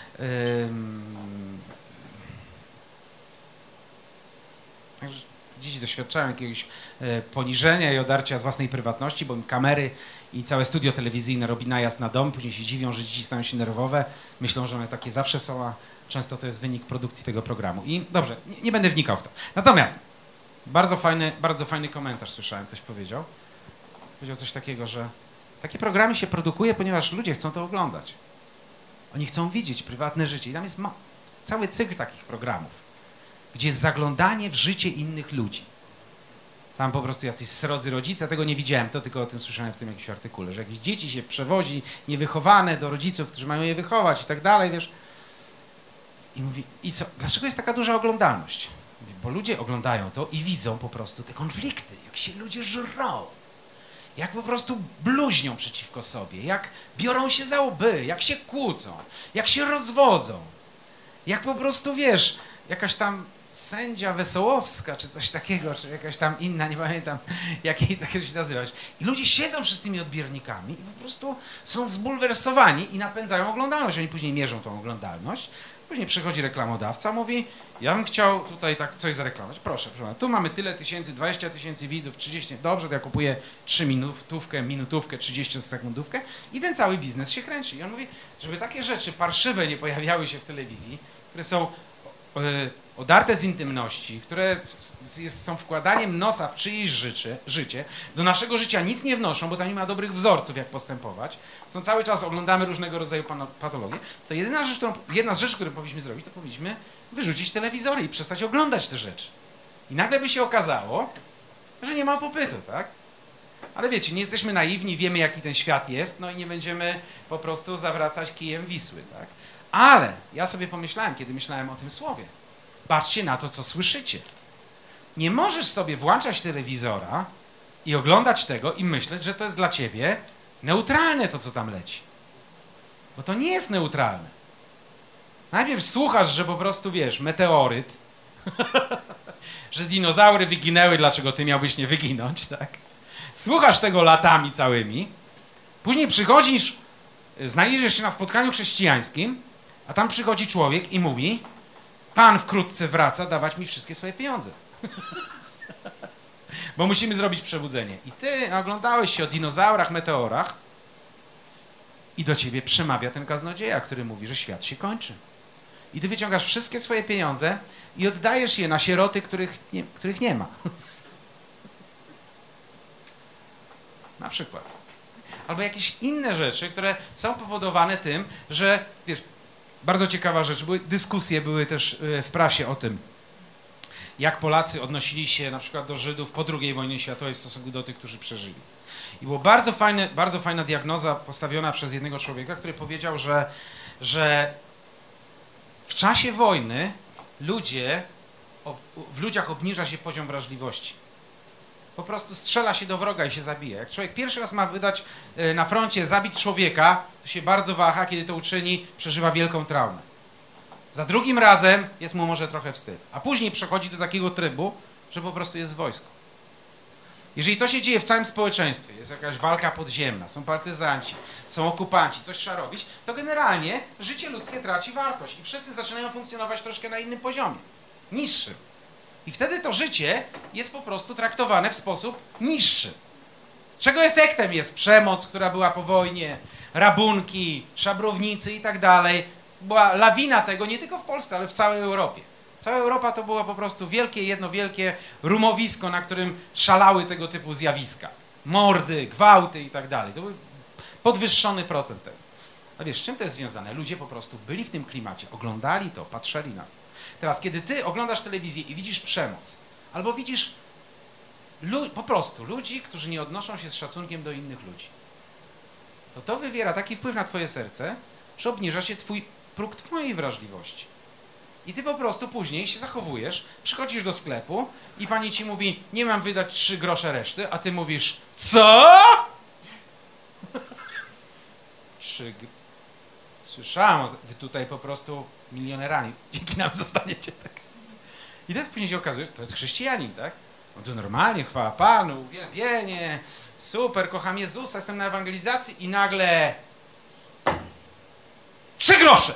[SPEAKER 1] dzieci doświadczają jakiegoś poniżenia i odarcia z własnej prywatności, bo im kamery i całe studio telewizyjne robi najazd na dom, później się dziwią, że dzieci stają się nerwowe, myślą, że one takie zawsze są, a często to jest wynik produkcji tego programu. I dobrze, nie będę wnikał w to. Natomiast bardzo fajny komentarz słyszałem, ktoś powiedział. Powiedział coś takiego, że takie programy się produkuje, ponieważ ludzie chcą to oglądać. Oni chcą widzieć prywatne życie. I tam jest cały cykl takich programów, gdzie jest zaglądanie w życie innych ludzi. Tam po prostu jacyś srodzy rodzice, tego nie widziałem, to tylko o tym słyszałem w tym jakimś artykule, że jakieś dzieci się przewozi niewychowane do rodziców, którzy mają je wychować i tak dalej, wiesz. I mówi, i co, dlaczego jest taka duża oglądalność? Mówi, bo ludzie oglądają to i widzą po prostu te konflikty, jak się ludzie żrą, jak po prostu bluźnią przeciwko sobie, jak biorą się za łby, jak się kłócą, jak się rozwodzą, jak po prostu, wiesz, jakaś tam sędzia Wesołowska, czy coś takiego, czy jakaś tam inna, nie pamiętam, jak jej tak się nazywać. I ludzie siedzą przez tymi odbiornikami i po prostu są zbulwersowani i napędzają oglądalność. Oni później mierzą tą oglądalność. Później przychodzi reklamodawca, mówi, ja bym chciał tutaj tak coś zareklamować. Proszę, proszę, tu mamy tyle tysięcy, 20 tysięcy widzów, 30, dobrze, to ja kupuję 3 minutówkę, 30-sekundówkę i ten cały biznes się kręci. I on mówi, żeby takie rzeczy parszywe nie pojawiały się w telewizji, które są odarte z intymności, które są wkładaniem nosa w czyjeś życie, do naszego życia nic nie wnoszą, bo tam nie ma dobrych wzorców, jak postępować. Są cały czas, oglądamy różnego rodzaju patologie. To jedna z rzeczy, którą powinniśmy zrobić, to powinniśmy wyrzucić telewizory i przestać oglądać te rzeczy. I nagle by się okazało, że nie ma popytu, tak? Ale wiecie, nie jesteśmy naiwni, wiemy, jaki ten świat jest, no i nie będziemy po prostu zawracać kijem Wisły, tak? Ale ja sobie pomyślałem, kiedy myślałem o tym słowie, patrzcie na to, co słyszycie. Nie możesz sobie włączać telewizora i oglądać tego i myśleć, że to jest dla ciebie neutralne to, co tam leci. Bo to nie jest neutralne. Najpierw słuchasz, że po prostu, wiesz, meteoryt, że dinozaury wyginęły, dlaczego ty miałbyś nie wyginąć, tak? Słuchasz tego latami całymi, później przychodzisz, znajdziesz się na spotkaniu chrześcijańskim, a tam przychodzi człowiek i mówi, Pan wkrótce wraca dawać mi wszystkie swoje pieniądze. Bo musimy zrobić przebudzenie. I ty oglądałeś się o dinozaurach, meteorach i do ciebie przemawia ten kaznodzieja, który mówi, że świat się kończy. I ty wyciągasz wszystkie swoje pieniądze i oddajesz je na sieroty, których nie ma. Na przykład. Albo jakieś inne rzeczy, które są powodowane tym, że, wiesz, bardzo ciekawa rzecz, dyskusje były też w prasie o tym, jak Polacy odnosili się na przykład do Żydów po II wojnie światowej w stosunku do tych, którzy przeżyli. I była bardzo fajna diagnoza postawiona przez jednego człowieka, który powiedział, że w czasie wojny w ludziach obniża się poziom wrażliwości. Po prostu strzela się do wroga i się zabija. Jak człowiek pierwszy raz ma wydać na froncie, zabić człowieka, to się bardzo waha, kiedy to uczyni, przeżywa wielką traumę. Za drugim razem jest mu może trochę wstyd. A później przechodzi do takiego trybu, że po prostu jest wojsko. Jeżeli to się dzieje w całym społeczeństwie, jest jakaś walka podziemna, są partyzanci, są okupanci, coś trzeba robić, to generalnie życie ludzkie traci wartość i wszyscy zaczynają funkcjonować troszkę na innym poziomie, niższym. I wtedy to życie jest po prostu traktowane w sposób niższy. Czego efektem jest przemoc, która była po wojnie, rabunki, szabrownicy i tak dalej. Była lawina tego nie tylko w Polsce, ale w całej Europie. Cała Europa to było po prostu jedno wielkie rumowisko, na którym szalały tego typu zjawiska. Mordy, gwałty i tak dalej. To był podwyższony procent tego. A wiesz, z czym to jest związane? Ludzie po prostu byli w tym klimacie, oglądali to, patrzyli na to. Teraz, kiedy ty oglądasz telewizję i widzisz przemoc, albo widzisz po prostu ludzi, którzy nie odnoszą się z szacunkiem do innych ludzi, to wywiera taki wpływ na twoje serce, że obniża się próg twojej wrażliwości. I ty po prostu później się zachowujesz, przychodzisz do sklepu i pani ci mówi, nie mam wydać 3 grosze reszty, a ty mówisz, co? Słyszałem, wy tutaj po prostu milionerami, dzięki nam zostaniecie, tak? I to później się okazuje, że to jest chrześcijanin, tak? No to normalnie, chwała Panu, uwielbienie, super, kocham Jezusa, jestem na ewangelizacji i nagle 3 grosze!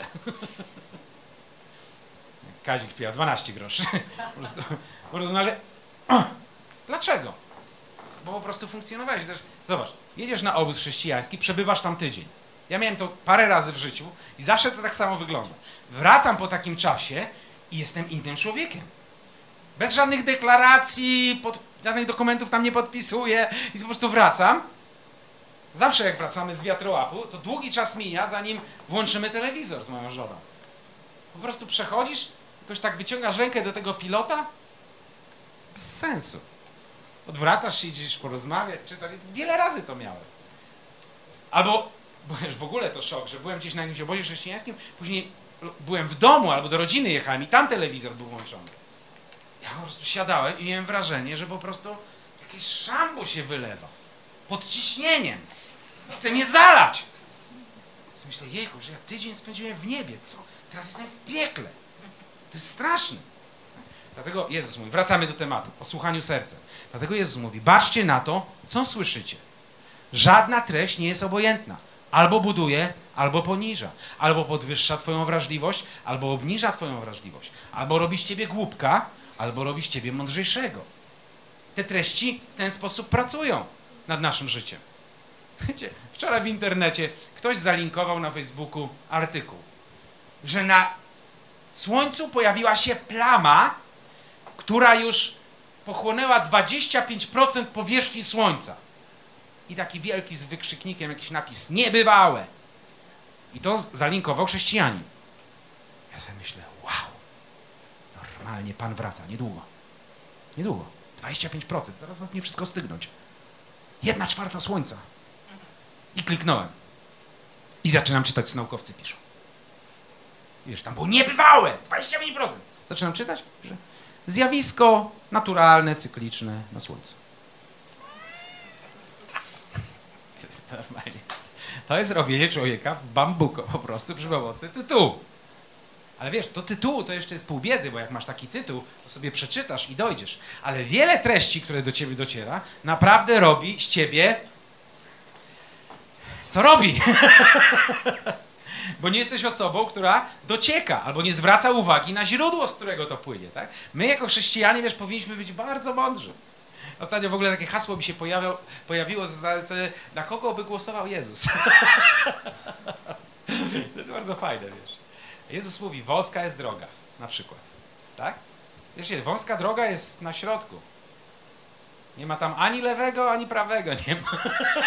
[SPEAKER 1] Kazik śpiewa 12 groszy. Po prostu nagle... Dlaczego? Bo po prostu funkcjonowałeś. Zobacz, jedziesz na obóz chrześcijański, przebywasz tam tydzień. Ja miałem to parę razy w życiu i zawsze to tak samo wygląda. Wracam po takim czasie i jestem innym człowiekiem. Bez żadnych deklaracji, żadnych dokumentów tam nie podpisuję i po prostu wracam. Zawsze jak wracamy z wiatrołapu, to długi czas mija, zanim włączymy telewizor z moją żoną. Po prostu przechodzisz, jakoś tak wyciągasz rękę do tego pilota? Bez sensu. Odwracasz się, idziesz porozmawiać, czytać. Wiele razy to miałem. Albo, bo już w ogóle to szok, że byłem gdzieś na jakimś obozie chrześcijańskim, później byłem w domu albo do rodziny jechałem i tam telewizor był włączony. Ja po prostu siadałem i miałem wrażenie, że po prostu jakieś szambo się wylewa. Pod ciśnieniem. Chce mnie zalać. Więc myślę, jejku, że ja tydzień spędziłem w niebie. Co? Teraz jestem w piekle. To jest straszne. Dlatego Jezus mówi, wracamy do tematu, o słuchaniu sercem. Dlatego Jezus mówi, baczcie na to, co słyszycie. Żadna treść nie jest obojętna. Albo buduje, albo poniża. Albo podwyższa twoją wrażliwość, albo obniża twoją wrażliwość. Albo robi z ciebie głupka, albo robi z ciebie mądrzejszego. Te treści w ten sposób pracują nad naszym życiem. Wiecie, wczoraj w internecie ktoś zalinkował na Facebooku artykuł, że na Słońcu pojawiła się plama, która już pochłonęła 25% powierzchni Słońca. I taki wielki z wykrzyknikiem jakiś napis, niebywałe. I to zalinkował chrześcijanin. Ja sobie myślę, wow, normalnie Pan wraca, niedługo. Niedługo. 25%, zaraz zacznie wszystko stygnąć. 1/4 Słońca. I kliknąłem. I zaczynam czytać, co naukowcy piszą. Wiesz, tam było niebywałe, 25%. Zaczynam czytać, że zjawisko naturalne, cykliczne na Słońcu. Normalnie. To jest robienie człowieka w bambuko, po prostu przy pomocy tytułu. Ale wiesz, to tytułu to jeszcze jest pół biedy, bo jak masz taki tytuł, to sobie przeczytasz i dojdziesz. Ale wiele treści, które do ciebie dociera, naprawdę robi z ciebie... Co robi? Bo nie jesteś osobą, która docieka, albo nie zwraca uwagi na źródło, z którego to płynie, tak? My jako chrześcijanie, wiesz, powinniśmy być bardzo mądrzy. Ostatnio w ogóle takie hasło mi się pojawiło, sobie, na kogo by głosował Jezus. To jest bardzo fajne, wiesz. Jezus mówi, wąska jest droga, na przykład, tak? Wiesz, wąska droga jest na środku. Nie ma tam ani lewego, ani prawego, nie ma.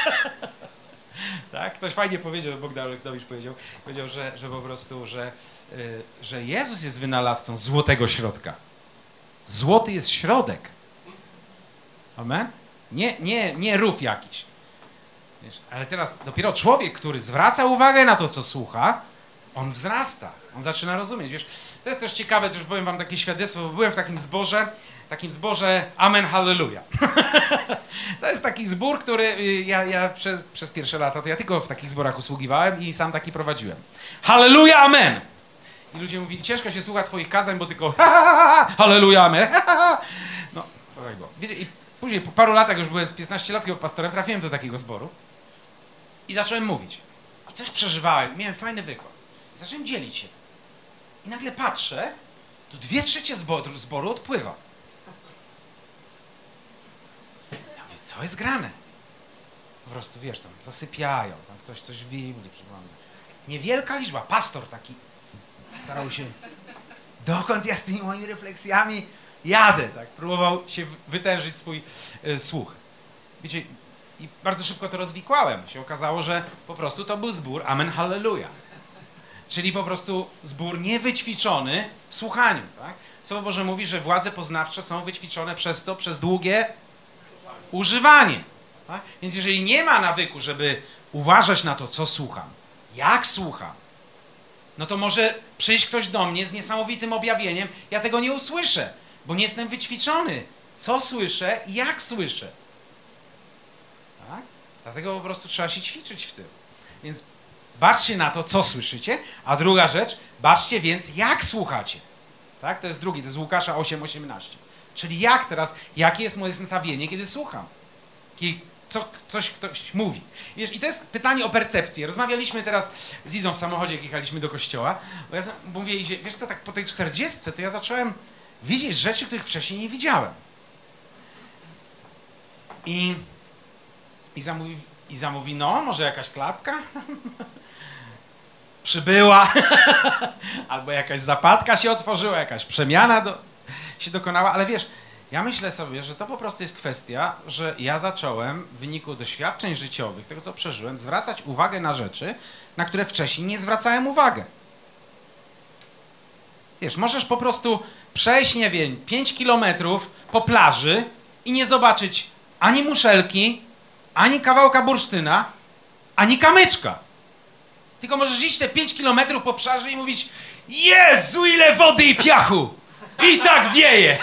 [SPEAKER 1] Tak? Ktoś fajnie powiedział, Bogdan Olechtowicz powiedział, że po prostu, że Jezus jest wynalazcą złotego środka. Złoty jest środek. Amen? Nie rów jakiś. Wiesz, ale teraz dopiero człowiek, który zwraca uwagę na to, co słucha, on wzrasta, on zaczyna rozumieć. Wiesz, to jest też ciekawe, też powiem wam takie świadectwo, bo byłem w takim zborze Amen, Halleluja. To jest taki zbór, który ja przez pierwsze lata, to ja tylko w takich zborach usługiwałem i sam taki prowadziłem. Halleluja, Amen! I ludzie mówili, ciężko się słucha twoich kazań, bo tylko Halleluja, Amen! No, to tak było. Wiecie, i później po paru latach, już byłem z 15 lat pastorem, trafiłem do takiego zboru i zacząłem mówić. I coś przeżywałem, miałem fajny wykład. I zacząłem dzielić się. I nagle patrzę, tu 2/3 zboru odpływa. Ja mówię, co jest grane? Po prostu, wiesz, tam zasypiają, tam ktoś coś w Biblii przygląda. Niewielka liczba, pastor taki starał się, dokąd ja z tymi moimi refleksjami jadę, tak? Próbował się wytężyć swój słuch. Wiecie, i bardzo szybko to rozwikłałem. Się okazało, że po prostu to był zbór Amen, Halleluja. Czyli po prostu zbór niewyćwiczony w słuchaniu. Tak? Słowo Boże mówi, że władze poznawcze są wyćwiczone przez co? Przez długie używanie. Tak? Więc jeżeli nie ma nawyku, żeby uważać na to, co słucham, jak słucham, no to może przyjść ktoś do mnie z niesamowitym objawieniem, ja tego nie usłyszę, bo nie jestem wyćwiczony. Co słyszę i jak słyszę. Tak? Dlatego po prostu trzeba się ćwiczyć w tym. Więc baczcie na to, co słyszycie, a druga rzecz, baczcie więc, jak słuchacie. Tak? To jest drugi, to jest Łukasza 8:18. Czyli jakie jest moje nastawienie, kiedy słucham? Kiedy ktoś mówi. Wiesz, i to jest pytanie o percepcję. Rozmawialiśmy teraz z Izą w samochodzie, jak jechaliśmy do kościoła, bo ja mówię Izie, wiesz co, tak po tej 40 to ja zacząłem widzieć rzeczy, których wcześniej nie widziałem. I Iza mówi, no, może jakaś klapka przybyła, albo jakaś zapadka się otworzyła, jakaś przemiana się dokonała, ale wiesz, ja myślę sobie, że to po prostu jest kwestia, że ja zacząłem w wyniku doświadczeń życiowych, tego co przeżyłem, zwracać uwagę na rzeczy, na które wcześniej nie zwracałem uwagę. Wiesz, możesz po prostu przejść, nie wiem, 5 kilometrów po plaży i nie zobaczyć ani muszelki, ani kawałka bursztyna, ani kamyczka. Tylko możesz iść te 5 kilometrów po plaży i mówić: Jezu, ile wody i piachu! I tak wieje!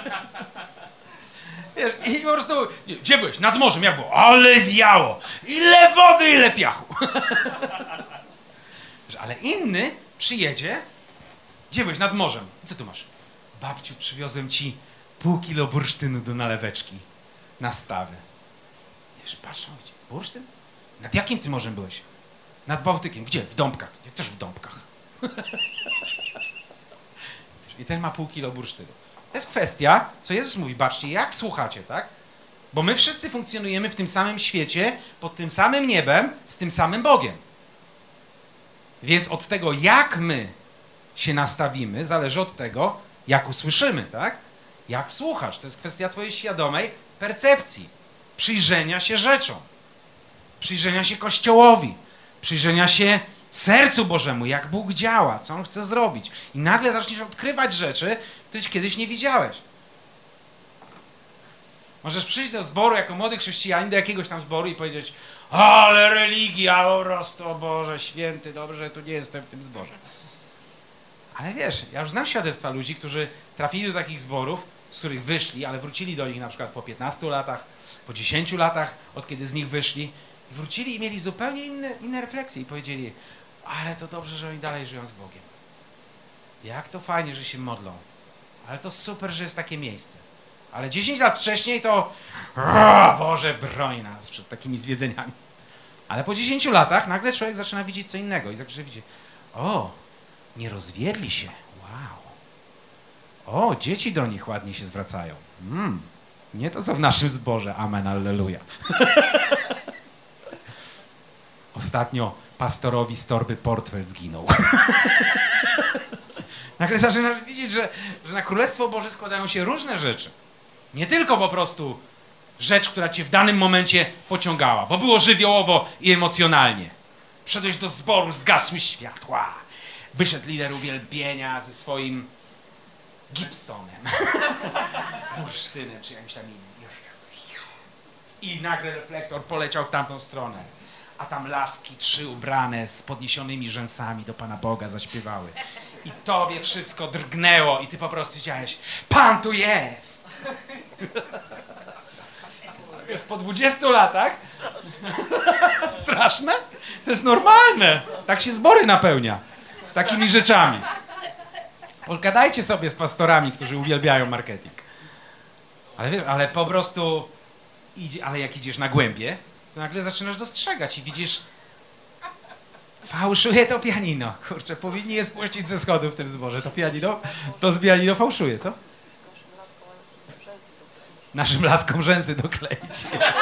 [SPEAKER 1] Wiesz, i po prostu, gdzie byłeś? Nad morzem, jak było? Ale wiało! Ile wody, ile piachu! Ale inny przyjedzie, gdzie byłeś? Nad morzem. I co tu masz? babciu, przywiozłem ci pół kilo bursztynu do naleweczki na stawę. Wiesz, patrzą, gdzie? Bursztyn? Nad jakim ty morzem byłeś? Nad Bałtykiem. Gdzie? W Dąbkach. Ja też w Dąbkach. I ten ma pół kilo bursztynu. To jest kwestia, co Jezus mówi, baczcie, jak słuchacie, tak? Bo my wszyscy funkcjonujemy w tym samym świecie, pod tym samym niebem, z tym samym Bogiem. Więc od tego, jak my się nastawimy, zależy od tego, jak usłyszymy, tak? Jak słuchasz. To jest kwestia twojej świadomej percepcji. Przyjrzenia się rzeczom. Przyjrzenia się Kościołowi. Przyjrzenia się sercu Bożemu, jak Bóg działa, co On chce zrobić. I nagle zaczniesz odkrywać rzeczy, które kiedyś nie widziałeś. Możesz przyjść do zboru jako młody chrześcijanin, do jakiegoś tam zboru i powiedzieć: ale religia, po prostu, o Boże Święty, dobrze, że tu nie jestem w tym zborze. Ale wiesz, ja już znam świadectwa ludzi, którzy trafili do takich zborów, z których wyszli, ale wrócili do nich na przykład po 15 latach, po 10 latach, od kiedy z nich wyszli. Wrócili i mieli zupełnie inne refleksje i powiedzieli: ale to dobrze, że oni dalej żyją z Bogiem. Jak to fajnie, że się modlą. Ale to super, że jest takie miejsce. Ale 10 lat wcześniej to Boże, broń nas przed takimi zwiedzeniami. Ale po 10 latach nagle człowiek zaczyna widzieć co innego i zaczyna widzieć: o, nie rozwiedli się. Wow. O, dzieci do nich ładnie się zwracają. Nie to co w naszym zborze. Amen, alleluja. Ostatnio pastorowi z torby portfel zginął. Nagle zaczynasz widzieć, że na Królestwo Boże składają się różne rzeczy. Nie tylko po prostu rzecz, która cię w danym momencie pociągała, bo było żywiołowo i emocjonalnie. Wszedłeś do zboru, zgasły światła. Wyszedł lider uwielbienia ze swoim Gibsonem, bursztynem czy jakimś tam innym. I nagle reflektor poleciał w tamtą stronę. A tam laski 3 ubrane z podniesionymi rzęsami do Pana Boga zaśpiewały. I tobie wszystko drgnęło i ty po prostu chciałeś: Pan tu jest! Wiesz, po 20 latach straszne? To jest normalne. Tak się zbory napełnia. Takimi rzeczami. Pogadajcie sobie z pastorami, którzy uwielbiają marketing. Ale wiesz, ale po prostu ale jak idziesz na głębie, to nagle zaczynasz dostrzegać i widzisz: fałszuje to pianino. Kurczę, powinni je spuścić ze schodów w tym zborze. To pianino, to z pianino fałszuje, co? Naszym laskom rzęsy dokleić.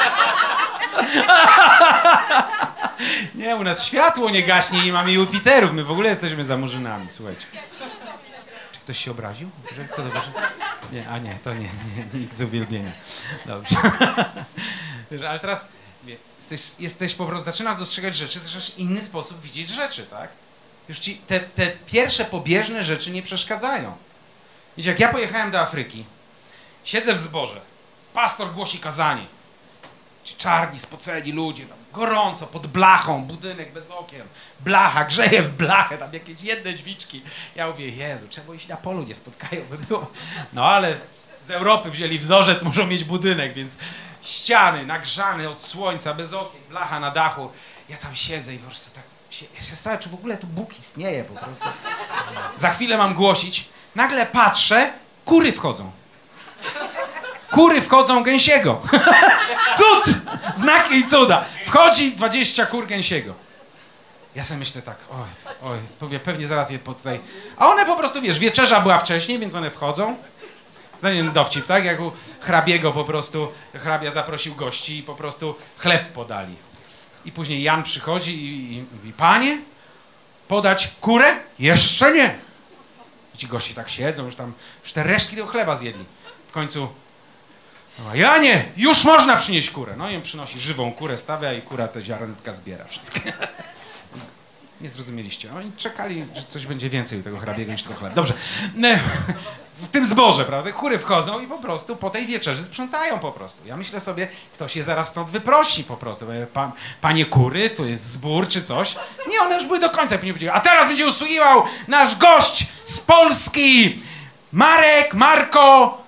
[SPEAKER 1] Nie, u nas światło nie gaśnie i mamy Jupiterów. My w ogóle jesteśmy za murzynami, słuchajcie. Czy ktoś się obraził? Kto to wyszedł? Nie, a nie, to nie, nikt z uwielbienia. Dobrze. Ale teraz jesteś po prostu, zaczynasz dostrzegać rzeczy, zaczynasz w inny sposób widzieć rzeczy, tak? Już ci te pierwsze pobieżne rzeczy nie przeszkadzają. Wiecie, jak ja pojechałem do Afryki, siedzę w zborze, pastor głosi kazanie. Ci czarni, spoceni ludzie, tam gorąco, pod blachą, budynek bez okien, blacha, grzeje w blachę, tam jakieś jedne dźwiczki. Ja mówię: Jezu, czemu ich na polu nie spotkają, by było. No ale z Europy wzięli wzorzec, muszą mieć budynek, więc ściany nagrzane od słońca, bez okien, blacha na dachu. Ja tam siedzę i po prostu tak ja się zastanawiam, czy w ogóle tu Bóg istnieje po prostu. Za chwilę mam głosić. Nagle patrzę, kury wchodzą. Kury wchodzą gęsiego. Cud! Znaki i cuda. Wchodzi 20 kur gęsiego. Ja sobie myślę tak: oj, pewnie zaraz je tutaj. A one po prostu, wiesz, wieczerza była wcześniej, więc one wchodzą. Znany dowcip, tak? Jak u hrabiego po prostu, hrabia zaprosił gości i po prostu chleb podali. I później Jan przychodzi i mówi: Panie, podać kurę? Jeszcze nie. I ci goście tak siedzą, już te resztki tego chleba zjedli. W końcu: Janie, już można przynieść kurę. No i on przynosi żywą kurę, stawia i kura te ziarenka zbiera wszystkie. Nie zrozumieliście. Oni czekali, że coś będzie więcej u tego hrabiego niż tylko chleb. Dobrze. W tym zborze, prawda? Kury wchodzą i po prostu po tej wieczerzy sprzątają po prostu. Ja myślę sobie, ktoś je zaraz stąd wyprosi po prostu. Panie kury, to jest zbór czy coś. Nie, one już były do końca. A teraz będzie usługiwał nasz gość z Polski. Marko,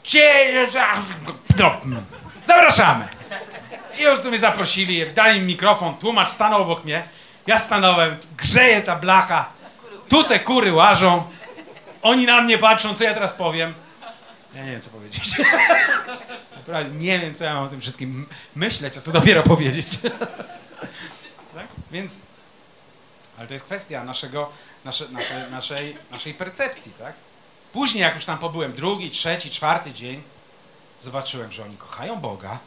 [SPEAKER 1] zapraszamy. I już tu mnie zaprosili, dali mi mikrofon, tłumacz stanął obok mnie. Ja stanąłem, grzeje ta blacha. Tu te kury łażą. Oni na mnie patrzą, co ja teraz powiem. Ja nie wiem, co powiedzieć. Naprawdę nie wiem, co ja mam o tym wszystkim myśleć, a co dopiero powiedzieć. Tak? Więc, ale to jest kwestia naszej percepcji, tak? Później, jak już tam pobyłem drugi, trzeci, czwarty dzień, zobaczyłem, że oni kochają Boga,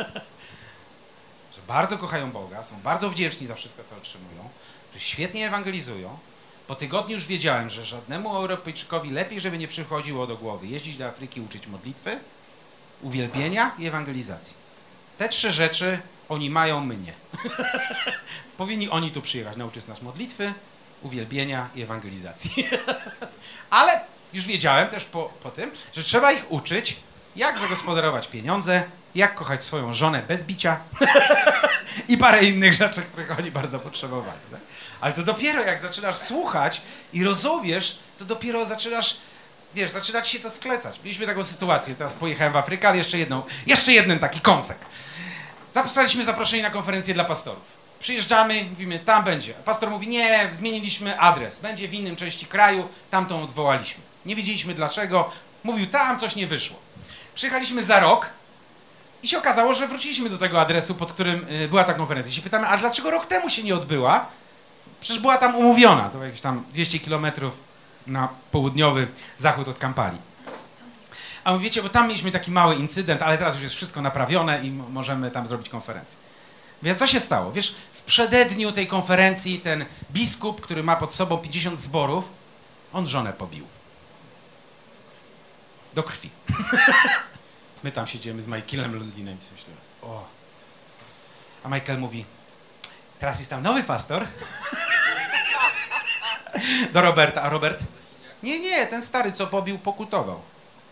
[SPEAKER 1] że bardzo kochają Boga, są bardzo wdzięczni za wszystko, co otrzymują, że świetnie ewangelizują. Po tygodniu już wiedziałem, że żadnemu Europejczykowi lepiej, żeby nie przychodziło do głowy jeździć do Afryki, uczyć modlitwy, uwielbienia i ewangelizacji. Te trzy rzeczy oni mają, my nie. Powinni oni tu przyjechać, nauczyć nas modlitwy, uwielbienia i ewangelizacji. Ale już wiedziałem też po tym, że trzeba ich uczyć, jak zagospodarować pieniądze, jak kochać swoją żonę bez bicia i parę innych rzeczy, których oni bardzo potrzebowali. Tak? Ale to dopiero jak zaczynasz słuchać i rozumiesz, to dopiero zaczynasz, wiesz, zaczyna ci się to sklecać. Mieliśmy taką sytuację, teraz pojechałem w Afrykę, ale jeszcze jeden taki kąsek. Zostaliśmy zaproszeni na konferencję dla pastorów. Przyjeżdżamy, mówimy, tam będzie. Pastor mówi, nie, zmieniliśmy adres, będzie w innym części kraju, tamtą odwołaliśmy. Nie wiedzieliśmy dlaczego, mówił, tam coś nie wyszło. Przyjechaliśmy za rok i się okazało, że wróciliśmy do tego adresu, pod którym była ta konferencja. I się pytamy, a dlaczego rok temu się nie odbyła? Przecież była tam umówiona, to jakieś tam 200 kilometrów na południowy zachód od Kampali. A wiecie, bo tam mieliśmy taki mały incydent, ale teraz już jest wszystko naprawione i możemy tam zrobić konferencję. Więc co się stało? Wiesz, w przededniu tej konferencji ten biskup, który ma pod sobą 50 zborów, on żonę pobił. Do krwi. My tam siedzimy z Michaelem Lundinem i sobie myślimy, o. A Michael mówi, teraz jest tam nowy pastor. Do Roberta. A Robert? Nie, ten stary, co pobił, pokutował.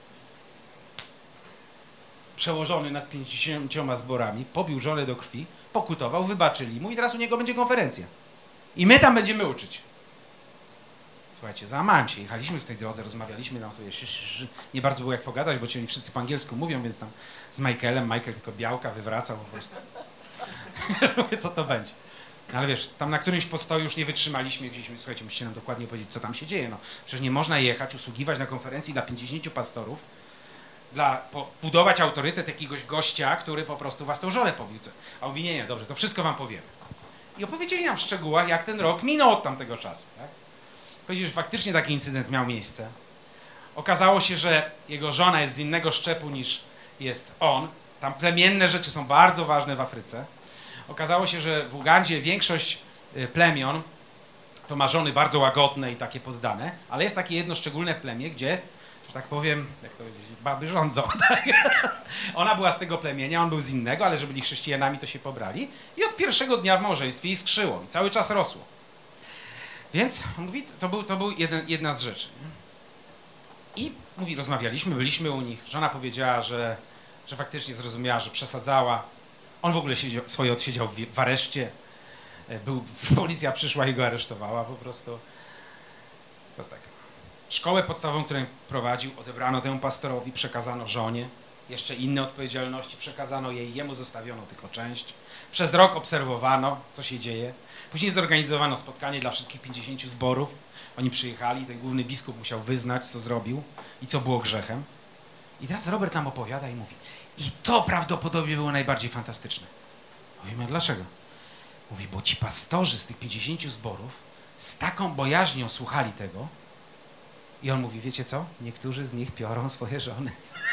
[SPEAKER 1] Przełożony nad 50 zborami, pobił żonę do krwi, pokutował, wybaczyli mu i teraz u niego będzie konferencja. I my tam będziemy uczyć. Słuchajcie, załamałem się, jechaliśmy w tej drodze, rozmawialiśmy tam sobie, nie bardzo było jak pogadać, bo ci oni wszyscy po angielsku mówią, więc tam z Michael tylko białka wywracał po prostu. Mówię, co to będzie. Ale wiesz, tam na którymś postoju już nie wytrzymaliśmy i wzięliśmy, słuchajcie, musicie nam dokładnie powiedzieć, co tam się dzieje. No, przecież nie można jechać, usługiwać na konferencji dla 50 pastorów, budować autorytet jakiegoś gościa, który po prostu was tą żonę pobił. A on mówi, nie, dobrze, to wszystko wam powiemy. I opowiedzieli nam w szczegółach, jak ten rok minął od tamtego czasu. Tak? Powiedzieli, że faktycznie taki incydent miał miejsce. Okazało się, że jego żona jest z innego szczepu niż jest on. Tam plemienne rzeczy są bardzo ważne w Afryce. Okazało się, że w Ugandzie większość plemion to ma żony bardzo łagodne i takie poddane, ale jest takie jedno szczególne plemię, gdzie, że tak powiem, jak to powiedzieć, baby rządzą. Tak? Ona była z tego plemienia, on był z innego, ale że byli chrześcijanami, to się pobrali i od pierwszego dnia w małżeństwie iskrzyło i cały czas rosło. Więc, mówi, to był jedna z rzeczy. I mówi, rozmawialiśmy, byliśmy u nich, żona powiedziała, że faktycznie zrozumiała, że przesadzała. On w ogóle swoje odsiedział w areszcie. Policja przyszła i go aresztowała po prostu. To jest tak. Szkołę podstawową, którą prowadził, odebrano temu pastorowi, przekazano żonie. Jeszcze inne odpowiedzialności przekazano jej, jemu zostawiono tylko część. Przez rok obserwowano, co się dzieje. Później zorganizowano spotkanie dla wszystkich 50 zborów. Oni przyjechali, ten główny biskup musiał wyznać, co zrobił i co było grzechem. I teraz Robert nam opowiada i mówi, i to prawdopodobnie było najbardziej fantastyczne. Mówimy, a dlaczego? Mówi, bo ci pastorzy z tych 50 zborów z taką bojaźnią słuchali tego i on mówi, wiecie co? Niektórzy z nich piorą swoje żony.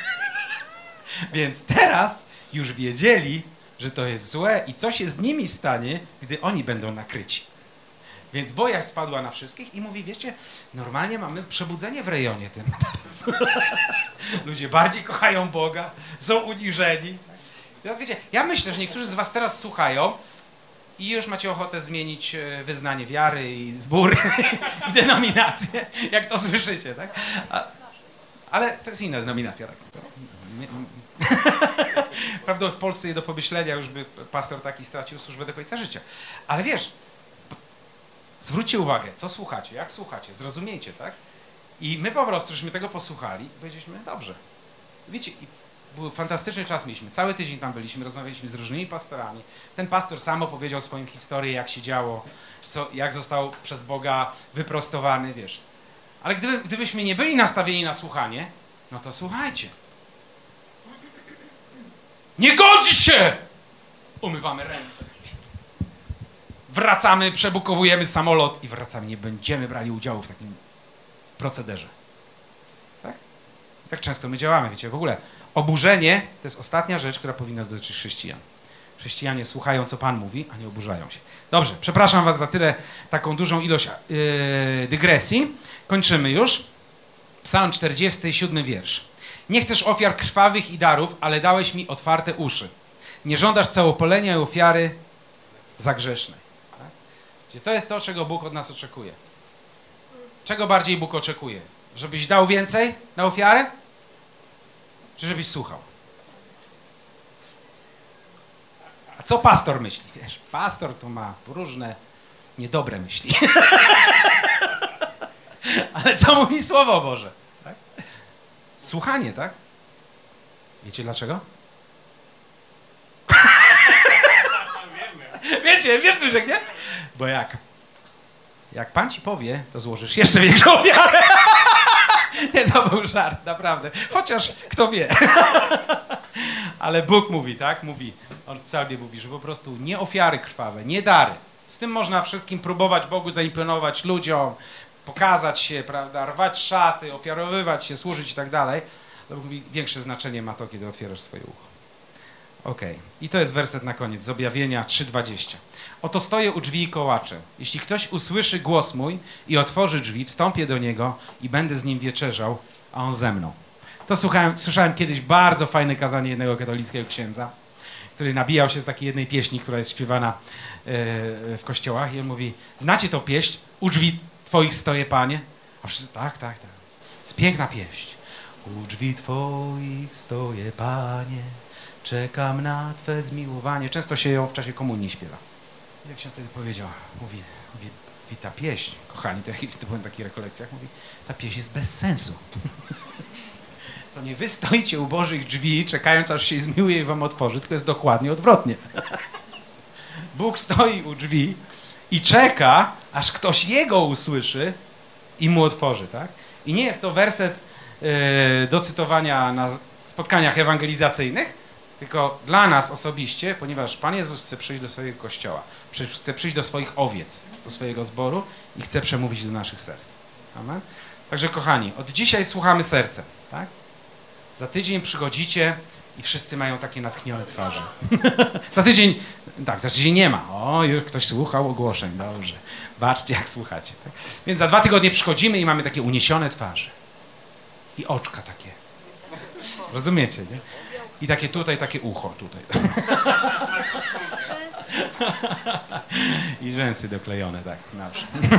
[SPEAKER 1] Więc teraz już wiedzieli, że to jest złe i co się z nimi stanie, gdy oni będą nakryci. Więc bojaźń spadła na wszystkich i mówi, wiecie, normalnie mamy przebudzenie w rejonie tym teraz. Ludzie bardziej kochają Boga, są uniżeni. Teraz wiecie, ja myślę, że niektórzy z was teraz słuchają i już macie ochotę zmienić wyznanie wiary i zbór i denominację, jak to słyszycie, tak? Ale to jest inna denominacja, tak? Prawda, w Polsce nie do pomyślenia, już by pastor taki stracił służbę do końca życia. Ale wiesz, zwróćcie uwagę, co słuchacie, jak słuchacie, zrozumiejcie, tak? I my po prostu, żeśmy tego posłuchali, powiedzieliśmy, dobrze. Wiecie, i był fantastyczny czas mieliśmy, cały tydzień tam byliśmy, rozmawialiśmy z różnymi pastorami. Ten pastor sam opowiedział swoją historię, jak się działo, jak został przez Boga wyprostowany, wiesz. Ale gdybyśmy nie byli nastawieni na słuchanie, no to słuchajcie. Nie godzi się! Umywamy ręce. Wracamy, przebukowujemy samolot i wracamy. Nie będziemy brali udziału w takim procederze. Tak? Tak często my działamy, wiecie, w ogóle. Oburzenie to jest ostatnia rzecz, która powinna dotyczyć chrześcijan. Chrześcijanie słuchają, co Pan mówi, a nie oburzają się. Dobrze, przepraszam was za tyle, taką dużą ilość dygresji. Kończymy już. Psalm 47 wiersz. Nie chcesz ofiar krwawych i darów, ale dałeś mi otwarte uszy. Nie żądasz całopalenia i ofiary zagrzesznej. Tak? To jest to, czego Bóg od nas oczekuje. Czego bardziej Bóg oczekuje? Żebyś dał więcej na ofiarę? Czy żebyś słuchał? A co pastor myśli? Wiesz, pastor to ma różne niedobre myśli. Ale co mówi Słowo Boże? Tak? Słuchanie, tak? Wiecie dlaczego? Wiesz Zbyszek, nie? Bo jak Pan ci powie, to złożysz jeszcze większą ofiarę. Nie, to był żart, naprawdę. Chociaż kto wie. Ale Bóg mówi, tak? Mówi, on w psalmie mówi, że po prostu nie ofiary krwawe, nie dary. Z tym można wszystkim próbować Bogu zaimponować ludziom, pokazać się, prawda, rwać szaty, ofiarowywać się, służyć i tak dalej. To mówi, większe znaczenie ma to, kiedy otwierasz swoje ucho. Okej. I to jest werset na koniec z Objawienia 3:20. Oto stoję u drzwi i kołaczę. Jeśli ktoś usłyszy głos mój i otworzy drzwi, wstąpię do niego i będę z nim wieczerzał, a on ze mną. To słyszałem kiedyś bardzo fajne kazanie jednego katolickiego księdza, który nabijał się z takiej jednej pieśni, która jest śpiewana w kościołach i on mówi, znacie tą pieśń? U drzwi twoich stoję, Panie. A wszyscy, tak. Jest piękna pieśń. U drzwi twoich stoję, Panie, czekam na Twe zmiłowanie. Często się ją w czasie komunii śpiewa. Jak ksiądz wtedy powiedział, mówi ta pieśń, kochani, to jak byłem w takich rekolekcjach, mówi, ta pieśń jest bez sensu. To nie wy stoicie u Bożych drzwi, czekając aż się zmiłuje i wam otworzy, tylko jest dokładnie odwrotnie. Bóg stoi u drzwi i czeka, aż ktoś Jego usłyszy i mu otworzy, tak? I nie jest to werset do cytowania na spotkaniach ewangelizacyjnych, tylko dla nas osobiście, ponieważ Pan Jezus chce przyjść do swojego kościoła, chce przyjść do swoich owiec, do swojego zboru i chce przemówić do naszych serc. Amen? Także kochani, od dzisiaj słuchamy sercem, tak? Za tydzień przychodzicie i wszyscy mają takie natchnione twarze. Za tydzień nie ma. O, już ktoś słuchał ogłoszeń, dobrze. Baczcie, jak słuchacie. Tak? Więc za 2 tygodnie przychodzimy i mamy takie uniesione twarze. I oczka takie. Rozumiecie, nie? I takie tutaj, takie ucho tutaj. I rzęsy doklejone, tak, na przykład.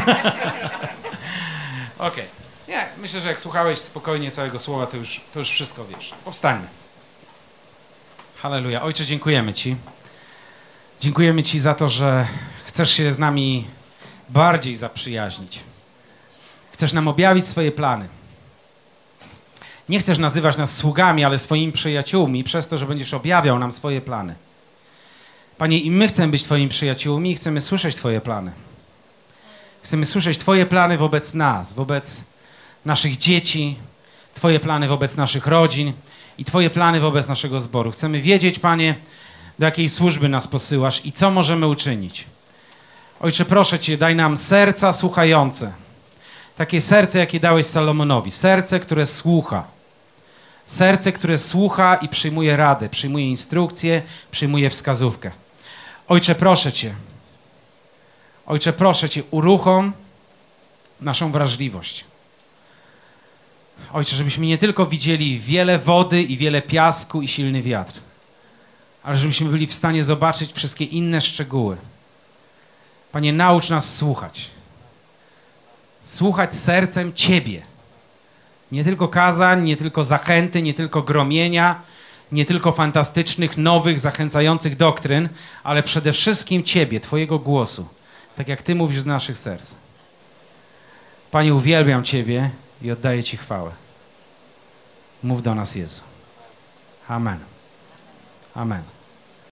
[SPEAKER 1] Okej. Nie, myślę, że jak słuchałeś spokojnie całego słowa, to już wszystko wiesz. Powstańmy. Halleluja. Ojcze, dziękujemy Ci. Dziękujemy Ci za to, że chcesz się z nami bardziej zaprzyjaźnić. Chcesz nam objawić swoje plany. Nie chcesz nazywać nas sługami, ale swoimi przyjaciółmi przez to, że będziesz objawiał nam swoje plany. Panie, i my chcemy być Twoimi przyjaciółmi i chcemy słyszeć Twoje plany. Chcemy słyszeć Twoje plany wobec nas, wobec naszych dzieci, Twoje plany wobec naszych rodzin i Twoje plany wobec naszego zboru. Chcemy wiedzieć, Panie, do jakiej służby nas posyłasz i co możemy uczynić. Ojcze, proszę Cię, daj nam serca słuchające. Takie serce, jakie dałeś Salomonowi. Serce, które słucha. Serce, które słucha i przyjmuje radę, przyjmuje instrukcję, przyjmuje wskazówkę. Ojcze, proszę Cię, uruchom naszą wrażliwość. Ojcze, żebyśmy nie tylko widzieli wiele wody i wiele piasku i silny wiatr, ale żebyśmy byli w stanie zobaczyć wszystkie inne szczegóły. Panie, naucz nas słuchać. Słuchać sercem Ciebie. Nie tylko kazań, nie tylko zachęty, nie tylko gromienia, nie tylko fantastycznych, nowych, zachęcających doktryn, ale przede wszystkim Ciebie, Twojego głosu. Tak jak Ty mówisz do naszych serc. Panie, uwielbiam Ciebie i oddaję Ci chwałę. Mów do nas, Jezu. Amen. Amen.